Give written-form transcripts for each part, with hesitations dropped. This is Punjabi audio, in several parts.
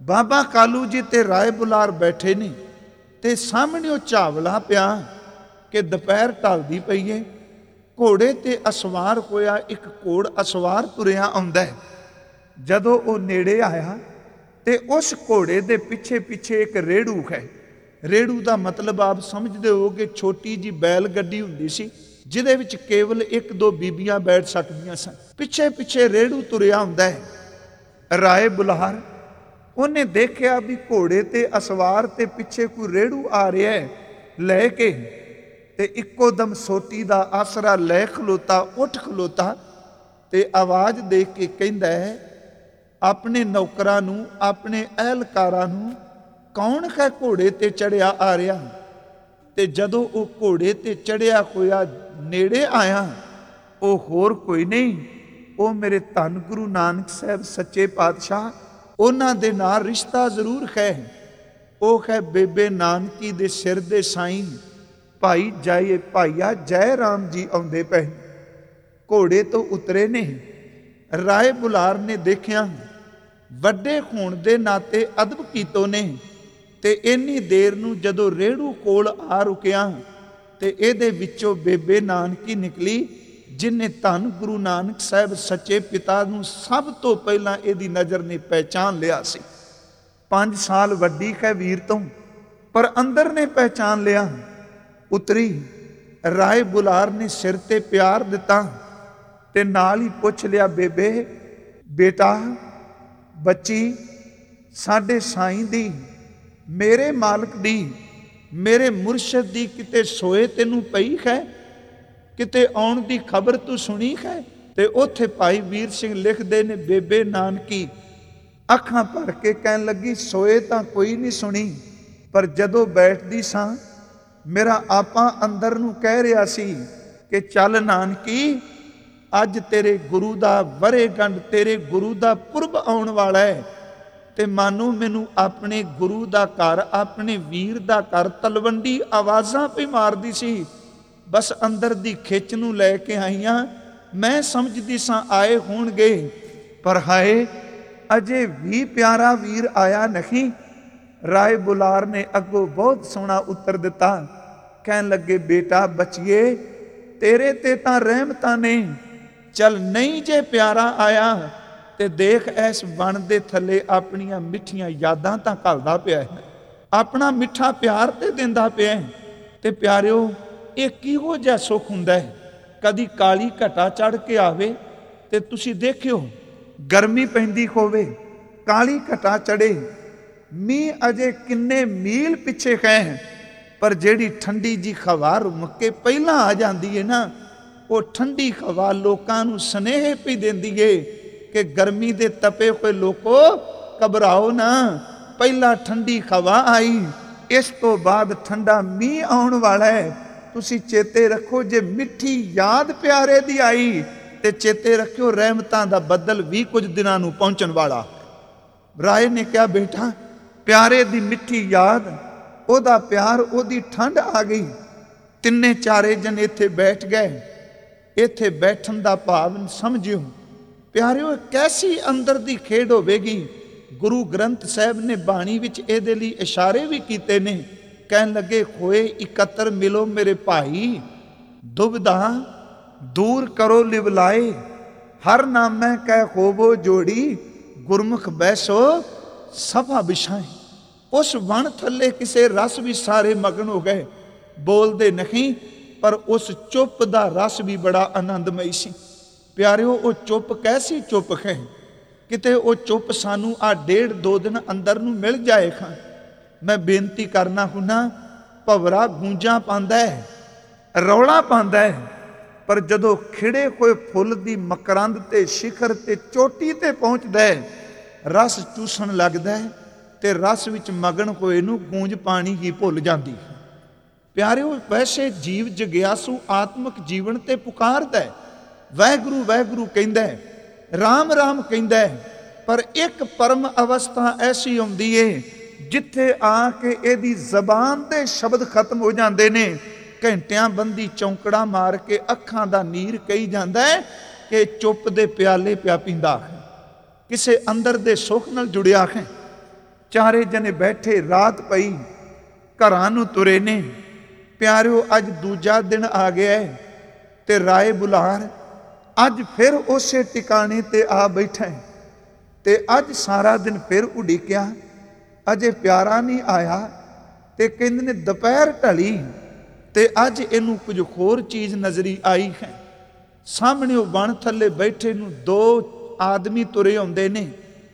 ਬਾਬਾ ਕਾਲੂ ਜੀ ਤੇ ਰਾਏ ਬੁਲਾਰ ਬੈਠੇ ਨੇ ਤੇ ਸਾਹਮਣੇ ਉਹ ਝਾਵਲਾ ਪਿਆ ਕਿ ਦੁਪਹਿਰ ਢਲਦੀ ਪਈ ਏ। ਘੋੜੇ ਤੇ ਅਸਵਾਰ ਹੋਇਆ ਇੱਕ ਘੋੜ ਅਸਵਾਰ ਤੁਰਿਆ ਆਉਂਦਾ ਹੈ। ਜਦੋਂ ਉਹ ਨੇੜੇ ਆਇਆ ਤੇ ਉਸ ਘੋੜੇ ਦੇ ਪਿੱਛੇ ਪਿੱਛੇ ਇੱਕ ਰੇੜੂ ਹੈ। ਰੇੜੂ ਦਾ ਮਤਲਬ ਆਪ ਸਮਝਦੇ ਹੋ ਕਿ ਛੋਟੀ ਜੀ ਬੈਲ ਗੱਡੀ ਹੁੰਦੀ ਸੀ ਜਿਹਦੇ ਵਿੱਚ ਕੇਵਲ ਇੱਕ ਦੋ ਬੀਬੀਆਂ ਬੈਠ ਸਕਦੀਆਂ ਸਨ। ਪਿੱਛੇ ਪਿੱਛੇ ਰੇੜੂ ਤੁਰਿਆ ਹੁੰਦਾ ਹੈ। ਰਾਏ ਬੁਲਾਰ ਉਹਨੇ ਦੇਖਿਆ ਵੀ ਘੋੜੇ ਤੇ ਅਸਵਾਰ ਤੇ ਪਿੱਛੇ ਕੋਈ ਰੇੜੂ ਆ ਰਿਹਾ ਹੈ ਲੈ ਕੇ, ਤੇ ਇੱਕੋ ਦਮ ਸੋਟੀ ਦਾ ਆਸਰਾ ਲੈ ਖਲੋਤਾ, ਉੱਠ ਖਲੋਤਾ ਤੇ ਆਵਾਜ਼ ਦੇ ਕੇ ਕਹਿੰਦਾ ਹੈ ਆਪਣੇ ਨੌਕਰਾਂ ਨੂੰ, ਆਪਣੇ ਅਹਿਲਕਾਰਾਂ ਨੂੰ, ਕੌਣ ਹੈ ਘੋੜੇ ਤੇ ਚੜਿਆ ਆ ਰਿਹਾ। ਤੇ ਜਦੋਂ ਉਹ ਘੋੜੇ ਤੇ ਚੜਿਆ ਹੋਇਆ ਨੇੜੇ ਆਇਆ, ਉਹ ਹੋਰ ਕੋਈ ਨਹੀਂ, ਉਹ ਮੇਰੇ ਧੰਨ ਗੁਰੂ ਨਾਨਕ ਸਾਹਿਬ ਸੱਚੇ ਪਾਤਸ਼ਾਹ, ਉਹਨਾਂ ਦੇ ਨਾਲ ਰਿਸ਼ਤਾ ਜ਼ਰੂਰ ਹੈ। ਉਹ ਹੈ ਬੇਬੇ ਨਾਨਕੀ ਦੇ ਸਿਰ ਦੇ ਸਾਈਂ ਭਾਈ ਜਾਏ ਭਾਈਆ ਜੈ ਰਾਮ ਜੀ ਆਉਂਦੇ ਪਏ। ਘੋੜੇ ਤੋਂ ਉਤਰੇ ਨੇ। ਰਾਏ ਬੁਲਾਰ ਨੇ ਦੇਖਿਆ, ਵੱਡੇ ਹੋਣ ਦੇ ਨਾਤੇ ਅਦਬ ਕੀਤੋ ਨੇ, ਤੇ ਇੰਨੀ ਦੇਰ ਨੂੰ ਜਦੋਂ ਰੇੜੂ ਕੋਲ ਆ ਰੁਕਿਆ ਤੇ ਇਹਦੇ ਵਿੱਚੋਂ ਬੇਬੇ ਨਾਨਕੀ ਨਿਕਲੀ, ਜਿਨੇ ਧੰਨ ਗੁਰੂ ਨਾਨਕ ਸਾਹਿਬ ਸੱਚੇ ਪਿਤਾ ਨੂੰ ਸਭ ਤੋਂ ਪਹਿਲਾਂ ਇਹਦੀ ਨਜ਼ਰ ਨੇ ਪਹਿਚਾਨ ਲਿਆ ਸੀ। 5 ਸਾਲ ਵੱਡੀ ਹੈ ਵੀਰ ਤੋਂ, ਪਰ ਅੰਦਰ ਨੇ ਪਹਿਚਾਨ ਲਿਆ। ਉਤਰੀ। ਰਾਏ ਬੁਲਾਰ ਨੇ ਸਿਰ ਤੇ ਪਿਆਰ ਦਿੱਤਾ ਤੇ ਨਾਲ ਹੀ ਪੁੱਛ ਲਿਆ, ਬੇਬੇ, ਬੇਟਾ, ਬੱਚੀ, ਸਾਡੇ ਸਾਈਂ ਦੀ, ਮੇਰੇ ਮਾਲਕ ਦੀ, ਮੇਰੇ ਮੁਰਸ਼ਦ ਦੀ ਕਿਤੇ ਸੋਏ ਤੈਨੂੰ ਪਈ ਹੈ? ਕਿਤੇ ਆਉਣ ਦੀ ਖਬਰ ਤੂੰ ਸੁਣੀ ਹੈ? ਤੇ ਉੱਥੇ ਭਾਈ ਵੀਰ ਸਿੰਘ ਲਿਖਦੇ ਨੇ, ਬੇਬੇ ਨਾਨਕੀ ਅੱਖਾਂ ਭਰ ਕੇ ਕਹਿਣ ਲੱਗੀ, ਸੋਏ ਤਾਂ ਕੋਈ ਨਹੀਂ ਸੁਣੀ, ਪਰ ਜਦੋਂ ਬੈਠਦੀ ਸਾਂ ਮੇਰਾ ਆਪਾ ਅੰਦਰ ਨੂੰ ਕਹਿ ਰਿਹਾ ਸੀ ਕਿ ਚੱਲ ਨਾਨਕੀ, ਅੱਜ ਤੇਰੇ ਗੁਰੂ ਦਾ ਵਰ੍ਹੇਗੰਢ, ਤੇਰੇ ਗੁਰੂ ਦਾ ਪੁਰਬ ਆਉਣ ਵਾਲਾ ਹੈ, ਤੇ ਮਾਨੋ ਮੈਨੂੰ ਆਪਣੇ ਗੁਰੂ ਦਾ ਘਰ, ਆਪਣੇ ਵੀਰ ਦਾ ਘਰ ਤਲਵੰਡੀ ਆਵਾਜ਼ਾਂ ਪਈ ਮਾਰਦੀ ਸੀ। ਬਸ ਅੰਦਰ ਦੀ ਖਿੱਚ ਨੂੰ ਲੈ ਕੇ ਆਈਆਂ। ਮੈਂ ਸਮਝਦੀ ਸਾਂ ਆਏ ਹੋਣਗੇ, ਪਰ ਹਾਏ ਅਜੇ ਵੀ ਪਿਆਰਾ ਵੀਰ ਆਇਆ ਨਹੀਂ। ਰਾਏ ਬੁਲਾਰ ਨੇ ਅੱਗੋਂ ਬਹੁਤ ਸੋਹਣਾ ਉੱਤਰ ਦਿੱਤਾ। ਕਹਿਣ ਲੱਗੇ, ਬੇਟਾ ਬਚੀਏ, ਤੇਰੇ ਤੇ ਤਾਂ ਰਹਿਮਤਾਂ ਨੇ। ਚੱਲ ਨਹੀਂ ਜੇ ਪਿਆਰਾ ਆਇਆ ਤੇ ਦੇਖ ਇਸ ਵਣ ਦੇ ਥੱਲੇ ਆਪਣੀਆਂ ਮਿੱਠੀਆਂ ਯਾਦਾਂ ਤਾਂ ਘੱਲਦਾ ਪਿਆ ਹੈ, ਆਪਣਾ ਮਿੱਠਾ ਪਿਆਰ ਤੇ ਦਿੰਦਾ ਪਿਆ ਹੈ। ਤੇ ਪਿਆਰਿਓ, ਇਹ ਕਿਹੋ ਜਿਹਾ ਸੁੱਖ ਹੁੰਦਾ ਹੈ। ਕਦੀ ਕਾਲੀ ਘਟਾ ਚੜ੍ਹ ਕੇ ਆਵੇ ਤੇ ਤੁਸੀਂ ਦੇਖਿਓ, ਗਰਮੀ ਪੈਂਦੀ ਹੋਵੇ, ਕਾਲੀ ਘਟਾ ਚੜੇ, ਮੀਂਹ ਅਜੇ ਕਿੰਨੇ ਮੀਲ ਪਿੱਛੇ ਹੈ, ਪਰ ਜਿਹੜੀ ਠੰਡੀ ਜੀ ਹਵਾ ਰੁਕ ਕੇ ਪਹਿਲਾਂ ਆ ਜਾਂਦੀ ਹੈ ਨਾ, ਉਹ ਠੰਡੀ ਹਵਾ ਲੋਕਾਂ ਨੂੰ ਸੁਨੇਹੇ ਪਈ ਦਿੰਦੀ ਏ ਕਿ ਗਰਮੀ ਦੇ ਤਪੇ ਹੋਏ ਲੋਕੋ ਘਬਰਾਓ ਨਾ, ਪਹਿਲਾਂ ਠੰਡੀ ਹਵਾ ਆਈ, ਇਸ ਤੋਂ ਬਾਅਦ ਠੰਡਾ ਮੀਂਹ ਆਉਣ ਵਾਲਾ ਹੈ। ਤੁਸੀਂ ਚੇਤੇ ਰੱਖੋ, ਜੇ ਮਿੱਠੀ ਯਾਦ ਪਿਆਰੇ ਦੀ ਆਈ ਤੇ ਚੇਤੇ ਰੱਖਿਓ ਰਹਿਮਤਾਂ ਦਾ ਬੱਦਲ ਵੀ ਕੁਝ ਦਿਨਾਂ ਨੂੰ ਪਹੁੰਚਣ ਵਾਲਾ। ਰਾਏ ਨੇ ਕਿਹਾ, ਬੇਟਾ, ਪਿਆਰੇ ਦੀ ਮਿੱਠੀ ਯਾਦ, ਉਹਦਾ ਪਿਆਰ, ਉਹਦੀ ਠੰਡ ਆ ਗਈ। ਤਿੰਨੇ ਚਾਰੇ ਜਨ ਇੱਥੇ ਬੈਠ ਗਏ। ਇੱਥੇ ਬੈਠਣ ਦਾ ਭਾਵ ਸਮਝਿਓ ਪਿਆਰਿਓ, ਕੈਸੀ ਅੰਦਰ ਦੀ ਖੇਡ ਹੋਵੇਗੀ। ਗੁਰੂ ਗ੍ਰੰਥ ਸਾਹਿਬ ਨੇ ਬਾਣੀ ਵਿੱਚ ਇਹਦੇ ਲਈ ਇਸ਼ਾਰੇ ਵੀ ਕੀਤੇ ਨੇ। ਕਹਿਣ ਲੱਗੇ, ਹੋਏ ਇਕੱਤਰ ਮਿਲੋ ਮੇਰੇ ਭਾਈ, ਦੁਬਿਧਾ ਦੂਰ ਕਰੋ ਲਿਵਲਾਏ, ਹਰ ਨਾਮੈ ਕਹਿ ਹੋਵੋ ਜੋੜੀ, ਗੁਰਮੁਖ ਬੈਸੋ ਸਭਾ ਵਿਛਾਏ। ਉਸ ਵਣ ਥੱਲੇ ਕਿਸੇ ਰਸ ਵੀ ਸਾਰੇ ਮਗਨ ਹੋ ਗਏ, ਬੋਲਦੇ ਨਹੀਂ, ਪਰ ਉਸ ਚੁੱਪ ਦਾ ਰਸ ਵੀ ਬੜਾ ਆਨੰਦਮਈ ਸੀ। ਪਿਆਰਿਓ, ਉਹ ਚੁੱਪ ਕੈਸੀ ਚੁੱਪ ਹੈ। ਕਿਤੇ ਉਹ ਚੁੱਪ ਸਾਨੂੰ ਆ 1.5-2 ਦਿਨ ਅੰਦਰ ਨੂੰ ਮਿਲ ਜਾਏਗਾ। ਮੈਂ ਬੇਨਤੀ ਕਰਨਾ ਹੁੰਨਾ, ਭਵਰਾ ਗੂੰਜਾਂ ਪਾਉਂਦਾ ਹੈ, ਰੌਲਾ ਪਾਉਂਦਾ ਹੈ, ਪਰ ਜਦੋਂ ਖਿੜੇ ਹੋਏ ਫੁੱਲ ਦੀ ਮਕਰੰਦ ਤੇ ਸਿਖਰ ਤੇ ਚੋਟੀ ਤੇ ਪਹੁੰਚਦਾ ਹੈ, ਰਸ ਚੂਸਣ ਲੱਗਦਾ ਹੈ ਤੇ ਰਸ ਵਿੱਚ ਮਗਨ ਹੋਏ ਨੂੰ ਗੂੰਜ ਪਾਣੀ ਹੀ ਭੁੱਲ ਜਾਂਦੀ ਹੈ। ਪਿਆਰਿਓ, ਵੈਸੇ ਜੀਵ ਜਗਿਆਸੂ ਆਤਮਿਕ ਜੀਵਨ ਤੇ ਪੁਕਾਰਦਾ ਹੈ, ਵਾਹਿਗੁਰੂ ਵਾਹਿਗੁਰੂ ਕਹਿੰਦਾ ਹੈ, ਰਾਮ ਰਾਮ ਕਹਿੰਦਾ ਹੈ, ਪਰ ਇੱਕ ਪਰਮ ਅਵਸਥਾ ਐਸੀ ਆਉਂਦੀ ਏ ਜਿੱਥੇ ਆ ਕੇ ਇਹਦੀ ਜ਼ਬਾਨ ਦੇ ਸ਼ਬਦ ਖਤਮ ਹੋ ਜਾਂਦੇ ਨੇ। ਘੰਟਿਆਂ ਬੰਦੀ ਚੌਂਕੜਾ ਮਾਰ ਕੇ ਅੱਖਾਂ ਦਾ ਨੀਰ ਕਹੀ ਜਾਂਦਾ ਹੈ ਕਿ ਚੁੱਪ ਦੇ ਪਿਆਲੇ ਪਿਆ ਪੀਂਦਾ ਹੈ, ਕਿਸੇ ਅੰਦਰ ਦੇ ਸੁੱਖ ਨਾਲ ਜੁੜਿਆ ਹੈ। ਚਾਰੇ ਜਣੇ ਬੈਠੇ, ਰਾਤ ਪਈ, ਘਰਾਂ ਨੂੰ ਤੁਰੇ ਨੇ। ਪਿਆਰਿਓ, ਅੱਜ ਦੂਜਾ ਦਿਨ ਆ ਗਿਆ ਹੈ ਤੇ ਰਾਏ ਬੁਲਾਰ ਅੱਜ ਫਿਰ ਉਸੇ ਟਿਕਾਣੇ ਤੇ ਆ ਬੈਠਾ ਹੈ। ਤੇ ਅੱਜ ਸਾਰਾ ਦਿਨ ਫਿਰ ਉਡੀਕਿਆ, ਅਜੇ ਪਿਆਰਾ ਨਹੀਂ ਆਇਆ। ਤੇ ਕਹਿੰਦੇ ਨੇ ਦੁਪਹਿਰ ਢਲੀ ਤੇ ਅੱਜ ਇਹਨੂੰ ਕੁਝ ਹੋਰ ਚੀਜ਼ ਨਜ਼ਰੀ ਆਈ ਹੈ। ਸਾਹਮਣੇ ਉਹ ਬਣ ਥੱਲੇ ਬੈਠੇ ਨੂੰ ਦੋ ਆਦਮੀ ਤੁਰੇ ਆਉਂਦੇ ਨੇ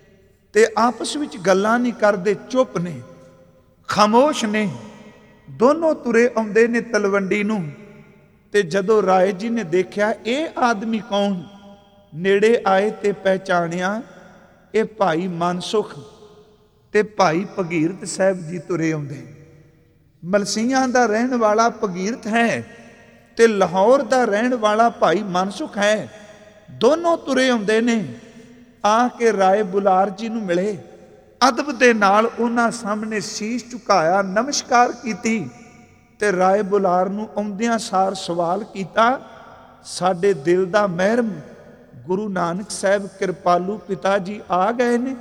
ਤੇ ਆਪਸ ਵਿੱਚ ਗੱਲਾਂ ਨਹੀਂ ਕਰਦੇ, ਚੁੱਪ ਨੇ, ਖਾਮੋਸ਼ ਨੇ। ਦੋਨੋਂ ਤੁਰੇ ਆਉਂਦੇ ਨੇ ਤਲਵੰਡੀ ਨੂੰ। ਤੇ ਜਦੋਂ ਰਾਏ ਜੀ ਨੇ ਦੇਖਿਆ ਇਹ ਆਦਮੀ ਕੌਣ, ਨੇੜੇ ਆਏ ਤੇ ਪਹਿਚਾਣਿਆ, ਇਹ ਭਾਈ ਮਨਸੁਖ ਤੇ ਭਾਈ ਭਗੀਰਥ ਸਾਹਿਬ ਜੀ ਤੁਰੇ ਆਉਂਦੇ। ਮਲਸੀਆਂ ਦਾ ਰਹਿਣ ਵਾਲਾ ਭਗੀਰਥ ਹੈ ਤੇ ਲਾਹੌਰ ਦਾ ਰਹਿਣ ਵਾਲਾ ਭਾਈ ਮਨਸੁਖ ਹੈ। ਦੋਨੋਂ ਤੁਰੇ ਆਉਂਦੇ ਨੇ। ਆ ਕੇ ਰਾਏ ਬੁਲਾਰ ਜੀ ਨੂੰ ਮਿਲੇ, ਅਦਬ ਦੇ ਨਾਲ ਉਹਨਾਂ ਸਾਹਮਣੇ ਸੀਸ ਝੁਕਾਇਆ, ਨਮਸਕਾਰ ਕੀਤੀ। ਤੇ ਰਾਏ ਬੁਲਾਰ ਨੂੰ ਆਉਂਦਿਆਂ ਸਾਰ ਸਵਾਲ ਕੀਤਾ, ਸਾਡੇ ਦਿਲ ਦਾ ਮਹਿਰਮ ਗੁਰੂ ਨਾਨਕ ਸਾਹਿਬ ਕਿਰਪਾਲੂ ਪਿਤਾ ਜੀ ਆ ਗਏ ਨੇ।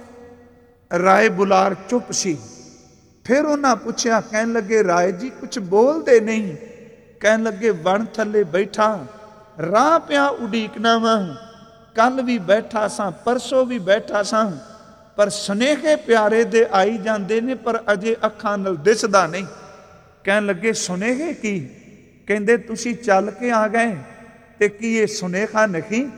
ਰਾਏ ਬੁਲਾਰ ਚੁੱਪ ਸੀ। ਫਿਰ ਉਹਨਾਂ ਪੁੱਛਿਆ, ਕਹਿਣ ਲੱਗੇ ਰਾਏ ਜੀ ਕੁਛ ਬੋਲਦੇ ਨਹੀਂ। ਕਹਿਣ ਲੱਗੇ ਵਣ ਥੱਲੇ ਬੈਠਾ, ਰਾਹ ਪਿਆ ਉਡੀਕਣਾ ਵਾ, ਕੱਲ ਵੀ ਬੈਠਾ ਸਾਂ, ਪਰਸੋਂ ਵੀ ਬੈਠਾ ਸਾਂ, ਪਰ ਸੁਨੇਹੇ ਪਿਆਰੇ ਦੇ ਆਈ ਜਾਂਦੇ ਨੇ, ਪਰ ਅਜੇ ਅੱਖਾਂ ਨਾਲ ਦਿਸਦਾ ਨਹੀਂ। ਕਹਿਣ ਲੱਗੇ ਸੁਨੇਹੇ ਕੀ? ਕਹਿੰਦੇ ਤੁਸੀਂ ਚੱਲ ਕੇ ਆ ਗਏ ਤੇ ਕੀ ਇਹ ਸੁਨੇਹਾ ਨਹੀਂ?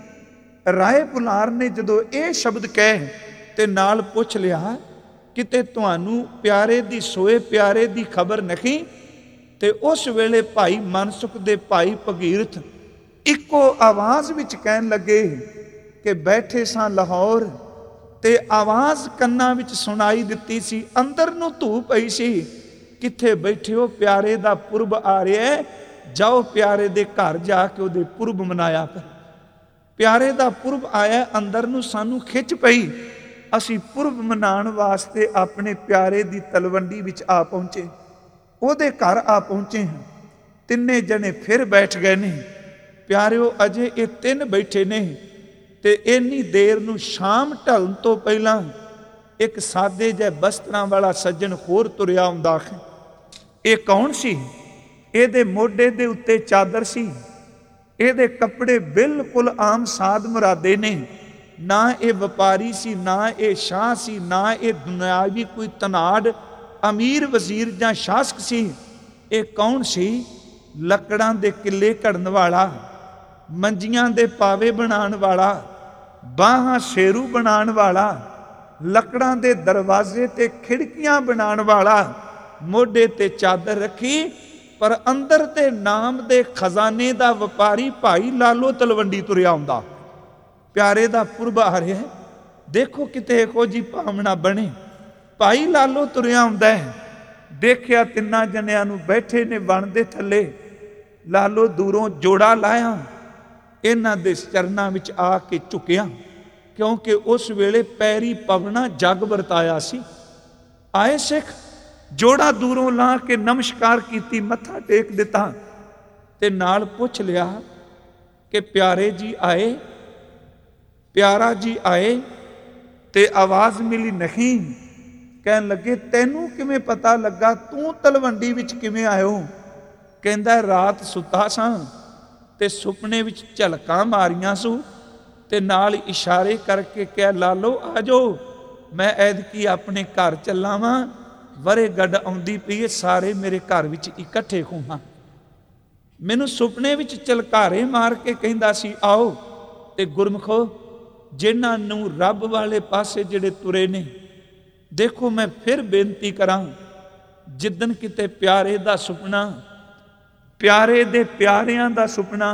ਰਾਏ ਬੁਲਾਰ ਨੇ ਜਦੋਂ ਇਹ ਸ਼ਬਦ ਕਹੇ ਤੇ ਨਾਲ ਪੁੱਛ ਲਿਆ, ਕਿਤੇ ਤੁਹਾਨੂੰ ਪਿਆਰੇ ਦੀ ਸੋਏ ਪਿਆਰੇ ਦੀ ਖਬਰ ਨਹੀਂ? ਤੇ ਉਸ ਵੇਲੇ ਭਾਈ ਮਨਸੁਖ ਦੇ ਭਾਈ ਭਗੀਰਥ ਇੱਕੋ ਆਵਾਜ਼ ਵਿੱਚ ਕਹਿਣ ਲੱਗੇ ਕਿ ਬੈਠੇ ਸਾਂ ਲਾਹੌਰ ਤੇ ਆਵਾਜ਼ ਕੰਨਾਂ ਵਿੱਚ ਸੁਣਾਈ ਦਿੱਤੀ ਸੀ, ਅੰਦਰ ਨੂੰ ਧੂ ਪਈ ਸੀ, ਕਿੱਥੇ ਬੈਠੇ ਹੋ? ਪਿਆਰੇ ਦਾ ਪੁਰਬ ਆ ਰਿਹਾ, ਜਾਓ ਪਿਆਰੇ ਦੇ ਘਰ ਜਾ ਕੇ ਉਹਦੇ ਪੁਰਬ ਮਨਾਇਆ ਕਰ। ਪਿਆਰੇ ਦਾ ਪੁਰਬ ਆਇਆ, ਅੰਦਰ ਨੂੰ ਸਾਨੂੰ ਖਿੱਚ ਪਈ। ਅਸੀਂ ਪੁਰਬ ਮਨਾਉਣ ਵਾਸਤੇ ਆਪਣੇ ਪਿਆਰੇ ਦੀ ਤਲਵੰਡੀ ਵਿੱਚ ਆ ਪਹੁੰਚੇ, ਉਹਦੇ ਘਰ ਆ ਪਹੁੰਚੇ ਹਾਂ। ਤਿੰਨੇ ਜਣੇ ਫਿਰ ਬੈਠ ਗਏ ਨੇ। ਪਿਆਰਿਓ, ਅਜੇ ਇਹ ਤਿੰਨ ਬੈਠੇ ਨੇ ਤੇ ਇੰਨੀ ਦੇਰ ਨੂੰ ਸ਼ਾਮ ਢਲਣ ਤੋਂ ਪਹਿਲਾਂ ਇੱਕ ਸਾਦੇ ਜਿਹੇ ਬਸਤਰਾਂ ਵਾਲਾ ਸੱਜਣ ਹੋਰ ਤੁਰਿਆ ਆਉਂਦਾ ਹੈ। ਇਹ ਕੌਣ ਸੀ? ਇਹਦੇ ਮੋਢੇ ਦੇ ਉੱਤੇ ਚਾਦਰ ਸੀ। ਇਹਦੇ ਕੱਪੜੇ ਬਿਲਕੁਲ ਆਮ ਸਾਧ ਮੁਰਾਦੇ ਨੇ। ਨਾ ਇਹ ਵਪਾਰੀ ਸੀ, ਨਾ ਇਹ ਸ਼ਾਹ ਸੀ, ਨਾ ਇਹ ਦੁਨਿਆਵੀ ਕੋਈ ਧਨਾੜ ਅਮੀਰ ਵਜ਼ੀਰ ਜਾਂ ਸ਼ਾਸਕ ਸੀ। ਇਹ ਕੌਣ ਸੀ? ਲੱਕੜਾਂ ਦੇ ਕਿੱਲੇ ਘੜਨ ਵਾਲਾ, ਮੰਜੀਆਂ ਦੇ ਪਾਵੇ ਬਣਾਉਣ ਵਾਲਾ, ਬਾਹਾਂ ਸ਼ੇਰੂ ਬਣਾਉਣ ਵਾਲਾ, ਲੱਕੜਾਂ ਦੇ ਦਰਵਾਜ਼ੇ ਤੇ ਖਿੜਕੀਆਂ ਬਣਾਉਣ ਵਾਲਾ, ਮੋਢੇ ਤੇ ਚਾਦਰ ਰੱਖੀ, ਪਰ ਅੰਦਰ ਤੇ ਨਾਮ ਦੇ ਖਜ਼ਾਨੇ ਦਾ ਵਪਾਰੀ ਭਾਈ ਲਾਲੋ ਤਲਵੰਡੀ ਤੁਰਿਆ ਆਉਂਦਾ। ਪਿਆਰੇ ਦਾ ਪੁਰਬ ਆ ਰਿਹਾ, ਦੇਖੋ ਕਿਤੇ ਇਹੋ ਜੀ ਭਾਵਨਾ ਬਣੇ। ਭਾਈ ਲਾਲੋ ਤੁਰਿਆ ਆਉਂਦਾ ਹੈ। ਦੇਖਿਆ ਤਿੰਨਾਂ ਜਣਿਆਂ ਨੂੰ ਬੈਠੇ ਨੇ ਵਣ ਦੇ ਥੱਲੇ। ਲਾਲੋ ਦੂਰੋਂ ਜੋੜਾ ਲਾਇਆ, ਇਹਨਾਂ ਦੇ ਚਰਨਾਂ ਵਿੱਚ ਆ ਕੇ ਝੁਕਿਆ, ਕਿਉਂਕਿ ਉਸ ਵੇਲੇ ਪੈਰੀ ਪਵਣਾ ਜੱਗ ਵਰਤਾਇਆ ਸੀ। ਆਏ ਸਿੱਖ, ਜੋੜਾ ਦੂਰੋਂ ਲਾ ਕੇ ਨਮਸਕਾਰ ਕੀਤੀ, ਮੱਥਾ ਟੇਕ ਦਿੱਤਾ ਤੇ ਨਾਲ ਪੁੱਛ ਲਿਆ ਕਿ ਪਿਆਰੇ ਜੀ ਆਏ, ਪਿਆਰਾ ਜੀ ਆਏ? ਤੇ ਆਵਾਜ਼ ਮਿਲੀ ਨਹੀਂ। ਕਹਿਣ ਲੱਗੇ ਤੈਨੂੰ ਕਿਵੇਂ ਪਤਾ ਲੱਗਾ? ਤੂੰ ਤਲਵੰਡੀ ਵਿੱਚ ਕਿਵੇਂ ਆਇਓ? ਕਹਿੰਦਾ ਰਾਤ ਸੁੱਤਾ ਸਾਂ ਤੇ ਸੁਪਨੇ ਵਿੱਚ ਝਲਕਾਂ ਮਾਰੀਆਂ ਸੂ ਤੇ ਨਾਲ ਇਸ਼ਾਰੇ ਕਰਕੇ ਕਿਹਾ ਲਾਲੋ ਆ ਜਾਓ, ਮੈਂ ਐਤਕੀ ਆਪਣੇ ਘਰ ਚੱਲਾਂ ਵਾਂ, ਵਰੇ ਗੱਡ ਆਉਂਦੀ ਪਈ, ਸਾਰੇ ਮੇਰੇ ਘਰ ਵਿੱਚ ਇਕੱਠੇ ਹੋਵਾਂ। ਮੈਨੂੰ ਸੁਪਨੇ ਵਿੱਚ ਝਲਕਾਰੇ ਮਾਰ ਕੇ ਕਹਿੰਦਾ ਸੀ ਆਓ। ਤੇ ਗੁਰਮਖੋ, ਜਿਨ੍ਹਾਂ ਨੂੰ ਰੱਬ ਵਾਲੇ ਪਾਸੇ ਜਿਹੜੇ ਤੁਰੇ ਨੇ, ਦੇਖੋ ਮੈਂ ਫਿਰ ਬੇਨਤੀ ਕਰਾਂ, ਜਿੱਦਣ ਕਿਤੇ ਪਿਆਰੇ ਦਾ ਸੁਪਨਾ, ਪਿਆਰੇ ਦੇ ਪਿਆਰਿਆਂ ਦਾ ਸੁਪਨਾ,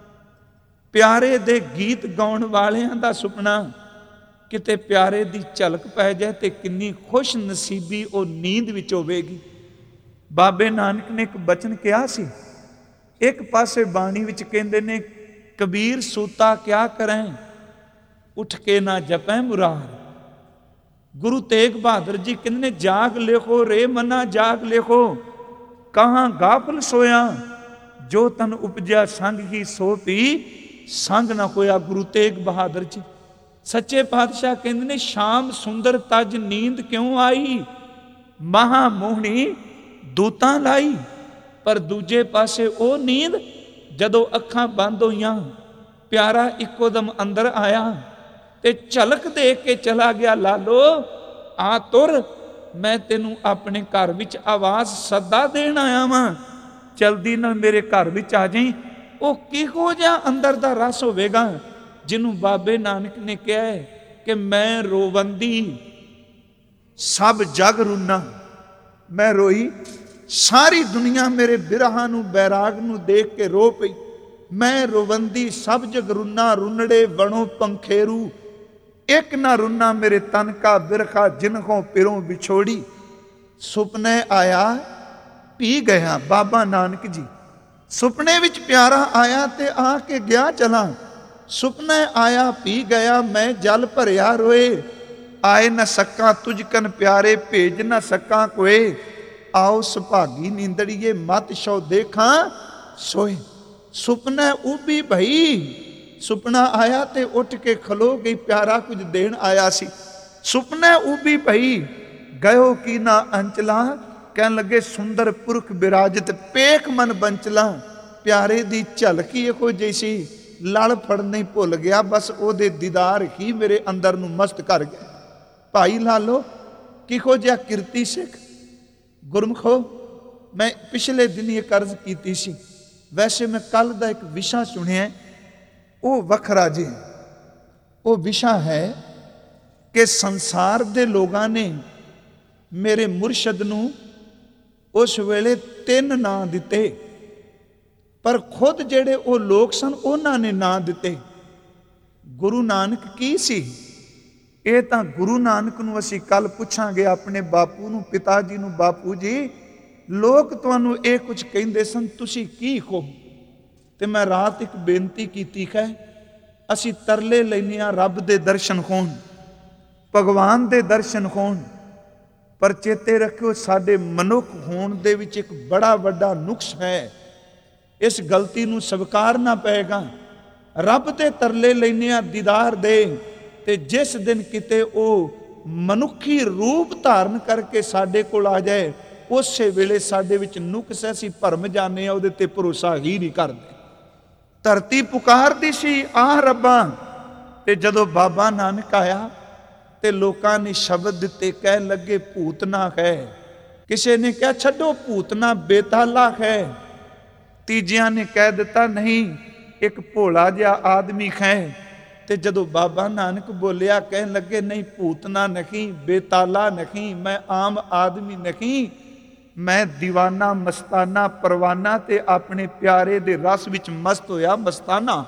ਪਿਆਰੇ ਦੇ ਗੀਤ ਗਾਉਣ ਵਾਲਿਆਂ ਦਾ ਸੁਪਨਾ, ਕਿਤੇ ਪਿਆਰੇ ਦੀ ਝਲਕ ਪੈ ਜਾਏ ਤੇ ਕਿੰਨੀ ਖੁਸ਼ ਨਸੀਬੀ ਉਹ ਨੀਂਦ ਵਿੱਚ ਹੋਵੇਗੀ। ਬਾਬੇ ਨਾਨਕ ਨੇ ਇੱਕ ਬਚਨ ਕਿਹਾ ਸੀ। ਇੱਕ ਪਾਸੇ ਬਾਣੀ ਵਿੱਚ ਕਹਿੰਦੇ ਨੇ, ਕਬੀਰ ਸੂਤਾ ਕਿਆ ਕਰੈਂ, ਉੱਠ ਕੇ ਨਾ ਜਪੈ ਮੁਰਾਰ। ਗੁਰੂ ਤੇਗ ਬਹਾਦਰ ਜੀ ਕਹਿੰਦੇ ਨੇ, ਜਾਗ ਲਿਖੋ ਰੇ ਮਨਾ ਜਾਗ ਲਿਖੋ, ਕਹਾਂ ਗਾਫਲ ਸੋਇਆ, ਜੋ ਤਨ ਉਪਜਿਆ ਸੰਗ ਹੀ ਸੋ ਪੀ, ਸੰਗ ਨਾ ਹੋਇਆ। ਗੁਰੂ ਤੇਗ ਬਹਾਦਰ ਜੀ ਸੱਚੇ ਪਾਤਸ਼ਾਹ ਕਹਿੰਦੇ ਨੇ ਸ਼ਾਮ ਸੁੰਦਰ ਤਜ ਨੀਂਦ ਕਿਉਂ ਆਈ, ਮਹਾ ਮੋਹਣੀ ਦੂਤਾਂ ਲਾਈ। ਪਰ ਦੂਜੇ ਪਾਸੇ ਉਹ ਨੀਂਦ ਜਦੋਂ ਅੱਖਾਂ ਬੰਦ ਹੋਈਆਂ, ਪਿਆਰਾ ਇੱਕੋ ਦਮ ਅੰਦਰ ਆਇਆ ਤੇ ਝਲਕ ਦੇ ਕੇ ਚਲਾ ਗਿਆ, ਲਾਲੋ ਆ ਤੁਰ, ਮੈਂ ਤੈਨੂੰ ਆਪਣੇ ਘਰ ਵਿੱਚ ਆਵਾਜ਼ ਸੱਦਾ ਦੇਣ ਆਇਆ ਵਾਂ, ਜਲਦੀ ਨਾਲ ਮੇਰੇ ਘਰ ਵਿੱਚ ਆ ਜਾਈਂ। ਉਹ ਕਿਹੋ ਜਿਹਾ ਅੰਦਰ ਦਾ ਰਸ ਹੋਵੇਗਾ ਜਿਹਨੂੰ ਬਾਬੇ ਨਾਨਕ ਨੇ ਕਿਹਾ ਹੈ ਕਿ ਮੈਂ ਰੋਵੰਦੀ ਸਭ ਜਗ ਰੁਨਾ। ਮੈਂ ਰੋਈ, ਸਾਰੀ ਦੁਨੀਆ ਮੇਰੇ ਬਿਰਹਾਂ ਨੂੰ ਬੈਰਾਗ ਨੂੰ ਦੇਖ ਕੇ ਰੋ ਪਈ। ਮੈਂ ਰੋਵੰਦੀ ਸਭ ਜਗ ਰੁਨਾ, ਰੁਨੜੇ ਵਣੋ ਪੰਖੇਰੂ, ਇੱਕ ਨਾ ਰੁਨਾ ਮੇਰੇ ਤਨ ਕਾ ਬਿਰਖਾ, ਜਿਨਕੋਂ ਪਿਰੋਂ ਵਿਛੋੜੀ। ਸੁਪਨੇ ਆਇਆ ਪੀ ਗਿਆ, ਬਾਬਾ ਨਾਨਕ ਜੀ ਸੁਪਨੇ ਵਿੱਚ ਪਿਆਰਾ ਆਇਆ ਤੇ ਆ ਕੇ ਗਿਆ ਚਲਾ। ਸੁਪਨੇ ਆਇਆ ਪੀ ਗਿਆ, ਮੈਂ ਜਲ ਭਰਿਆ ਰੋਏ, ਆਏ ਨਾ ਸਕਾਂ ਤੁਝ ਕਨ ਪਿਆਰੇ, ਭੇਜ ਨਾ ਸਕਾਂ ਕੋਏ। ਆਓ ਸੁਭਾਗੀ ਨੀਂਦੜੀਏ, ਮਤ ਸ਼ੋ ਦੇਖਾਂ ਸੋਏ। ਸੁਪਨੇ ਉਭੀ ਭਈ, ਸੁਪਨਾ ਆਇਆ ਤੇ ਉੱਠ ਕੇ ਖਲੋ ਗਈ, ਪਿਆਰਾ ਕੁਝ ਦੇਣ ਆਇਆ ਸੀ। ਸੁਪਨੇ ਉਭੀ ਭਈ, ਗਇਓ ਕੀ ਨਾ ਅੰਚਲਾ, ਕਹਿਣ ਲੱਗੇ ਸੁੰਦਰ ਪੁਰਖ ਬਿਰਾਜਤ, ਪੇਖ ਮਨ ਬੰਚਲਾ। ਪਿਆਰੇ ਦੀ ਝਲਕੀ ਇਹੋ ਜਿਹੀ ਸੀ, ਲੜ ਫੜ ਨਹੀਂ ਭੁੱਲ ਗਿਆ, ਬਸ ਉਹਦੇ ਦੀਦਾਰ ਹੀ ਮੇਰੇ ਅੰਦਰ ਨੂੰ ਮਸਤ ਕਰ ਗਿਆ। ਭਾਈ ਲਾਲੋ ਕਿਹੋ ਜਿਹਾ ਕਿਰਤੀ ਸਿੱਖ ਗੁਰਮਖੋ। ਮੈਂ ਪਿਛਲੇ ਦਿਨ ਇਹ ਕਰਜ਼ ਕੀਤੀ ਸੀ, ਵੈਸੇ ਮੈਂ ਕੱਲ ਦਾ ਇੱਕ ਵਿਸ਼ਾ ਸੁਣਿਆ, ਉਹ ਵੱਖਰਾ ਜੀ। ਉਹ ਵਿਸ਼ਾ ਹੈ ਕਿ ਸੰਸਾਰ ਦੇ ਲੋਕਾਂ ਨੇ ਮੇਰੇ ਮੁਰਸ਼ਦ ਨੂੰ ਉਸ ਵੇਲੇ 3 ਨਾਂ ਦਿੱਤੇ, ਪਰ ਖੁਦ ਜਿਹੜੇ ਉਹ ਲੋਕ ਸਨ ਉਹਨਾਂ ਨੇ ਨਾਂ ਦਿੱਤੇ। ਗੁਰੂ ਨਾਨਕ ਕੀ ਸੀ? ਇਹ ਤਾਂ ਗੁਰੂ ਨਾਨਕ ਨੂੰ ਅਸੀਂ ਕੱਲ ਪੁੱਛਾਂਗੇ ਆਪਣੇ ਬਾਪੂ ਨੂੰ, ਪਿਤਾ ਜੀ ਨੂੰ, ਬਾਪੂ ਜੀ ਲੋਕ ਤੁਹਾਨੂੰ ਇਹ ਕੁਝ ਕਹਿੰਦੇ ਸਨ, ਤੁਸੀਂ ਕੀ ਹੋ? ਤੇ ਮੈਂ ਰਾਤ ਇੱਕ ਬੇਨਤੀ ਕੀਤੀ ਹੈ, ਅਸੀਂ ਤਰਲੇ ਲੈਂਦੇ ਹਾਂ ਰੱਬ ਦੇ ਦਰਸ਼ਨ ਹੋਣ, ਭਗਵਾਨ ਦੇ ਦਰਸ਼ਨ ਹੋਣ, ਪਰ ਚੇਤੇ ਰੱਖਿਓ ਸਾਡੇ ਮਨੁੱਖ ਹੋਣ ਦੇ ਵਿੱਚ ਇੱਕ ਬੜਾ ਵੱਡਾ ਨੁਕਸ ਹੈ। ਇਸ ਗਲਤੀ ਨੂੰ ਸਵੀਕਾਰਨਾ ਪਏਗਾ। ਰੱਬ ਦੇ ਤਰਲੇ ਲੈਂਦੇ ਹਾਂ ਦੀਦਾਰ ਦੇ, ਤੇ ਜਿਸ ਦਿਨ ਕਿਤੇ ਉਹ ਮਨੁੱਖੀ ਰੂਪ ਧਾਰਨ ਕਰਕੇ ਸਾਡੇ ਕੋਲ ਆ ਜਾਏ, ਉਸੇ ਵੇਲੇ ਸਾਡੇ ਵਿੱਚ ਨੁਕਸ ਹੈ, ਅਸੀਂ ਭਰਮ ਜਾਂਦੇ ਹਾਂ, ਉਹਦੇ ਤੇ ਭਰੋਸਾ ਹੀ ਨਹੀਂ ਕਰਦੇ। ਧਰਤੀ ਪੁਕਾਰਦੀ ਸੀ ਆਹ ਰੱਬਾ, ਤੇ ਜਦੋਂ ਬਾਬਾ ਨਾਨਕ ਆਇਆ ਤੇ ਲੋਕਾਂ ਨੇ ਸ਼ਬਦ ਦਿੱਤੇ, ਕਹਿਣ ਲੱਗੇ ਭੂਤਨਾ ਹੈ। ਕਿਸੇ ਨੇ ਕਿਹਾ ਛੱਡੋ ਭੂਤਨਾ ਬੇਤਾਲਾ ਹੈ। ਤੀਜਿਆਂ ਨੇ ਕਹਿ ਦਿੱਤਾ ਨਹੀਂ ਇੱਕ ਭੋਲਾ ਜਿਹਾ ਆਦਮੀ ਹੈ। ਤੇ ਜਦੋਂ ਬਾਬਾ ਨਾਨਕ ਬੋਲਿਆ, ਕਹਿਣ ਲੱਗੇ ਨਹੀਂ ਭੂਤਨਾ ਨਹੀਂ, ਬੇਤਾਲਾ ਨਹੀਂ, ਮੈਂ ਆਮ ਆਦਮੀ ਨਹੀਂ, ਮੈਂ ਦੀਵਾਨਾ ਮਸਤਾਨਾ ਪਰਵਾਨਾ ਤੇ ਆਪਣੇ ਪਿਆਰੇ ਦੇ ਰਸ ਵਿੱਚ ਮਸਤ ਹੋਇਆ ਮਸਤਾਨਾ।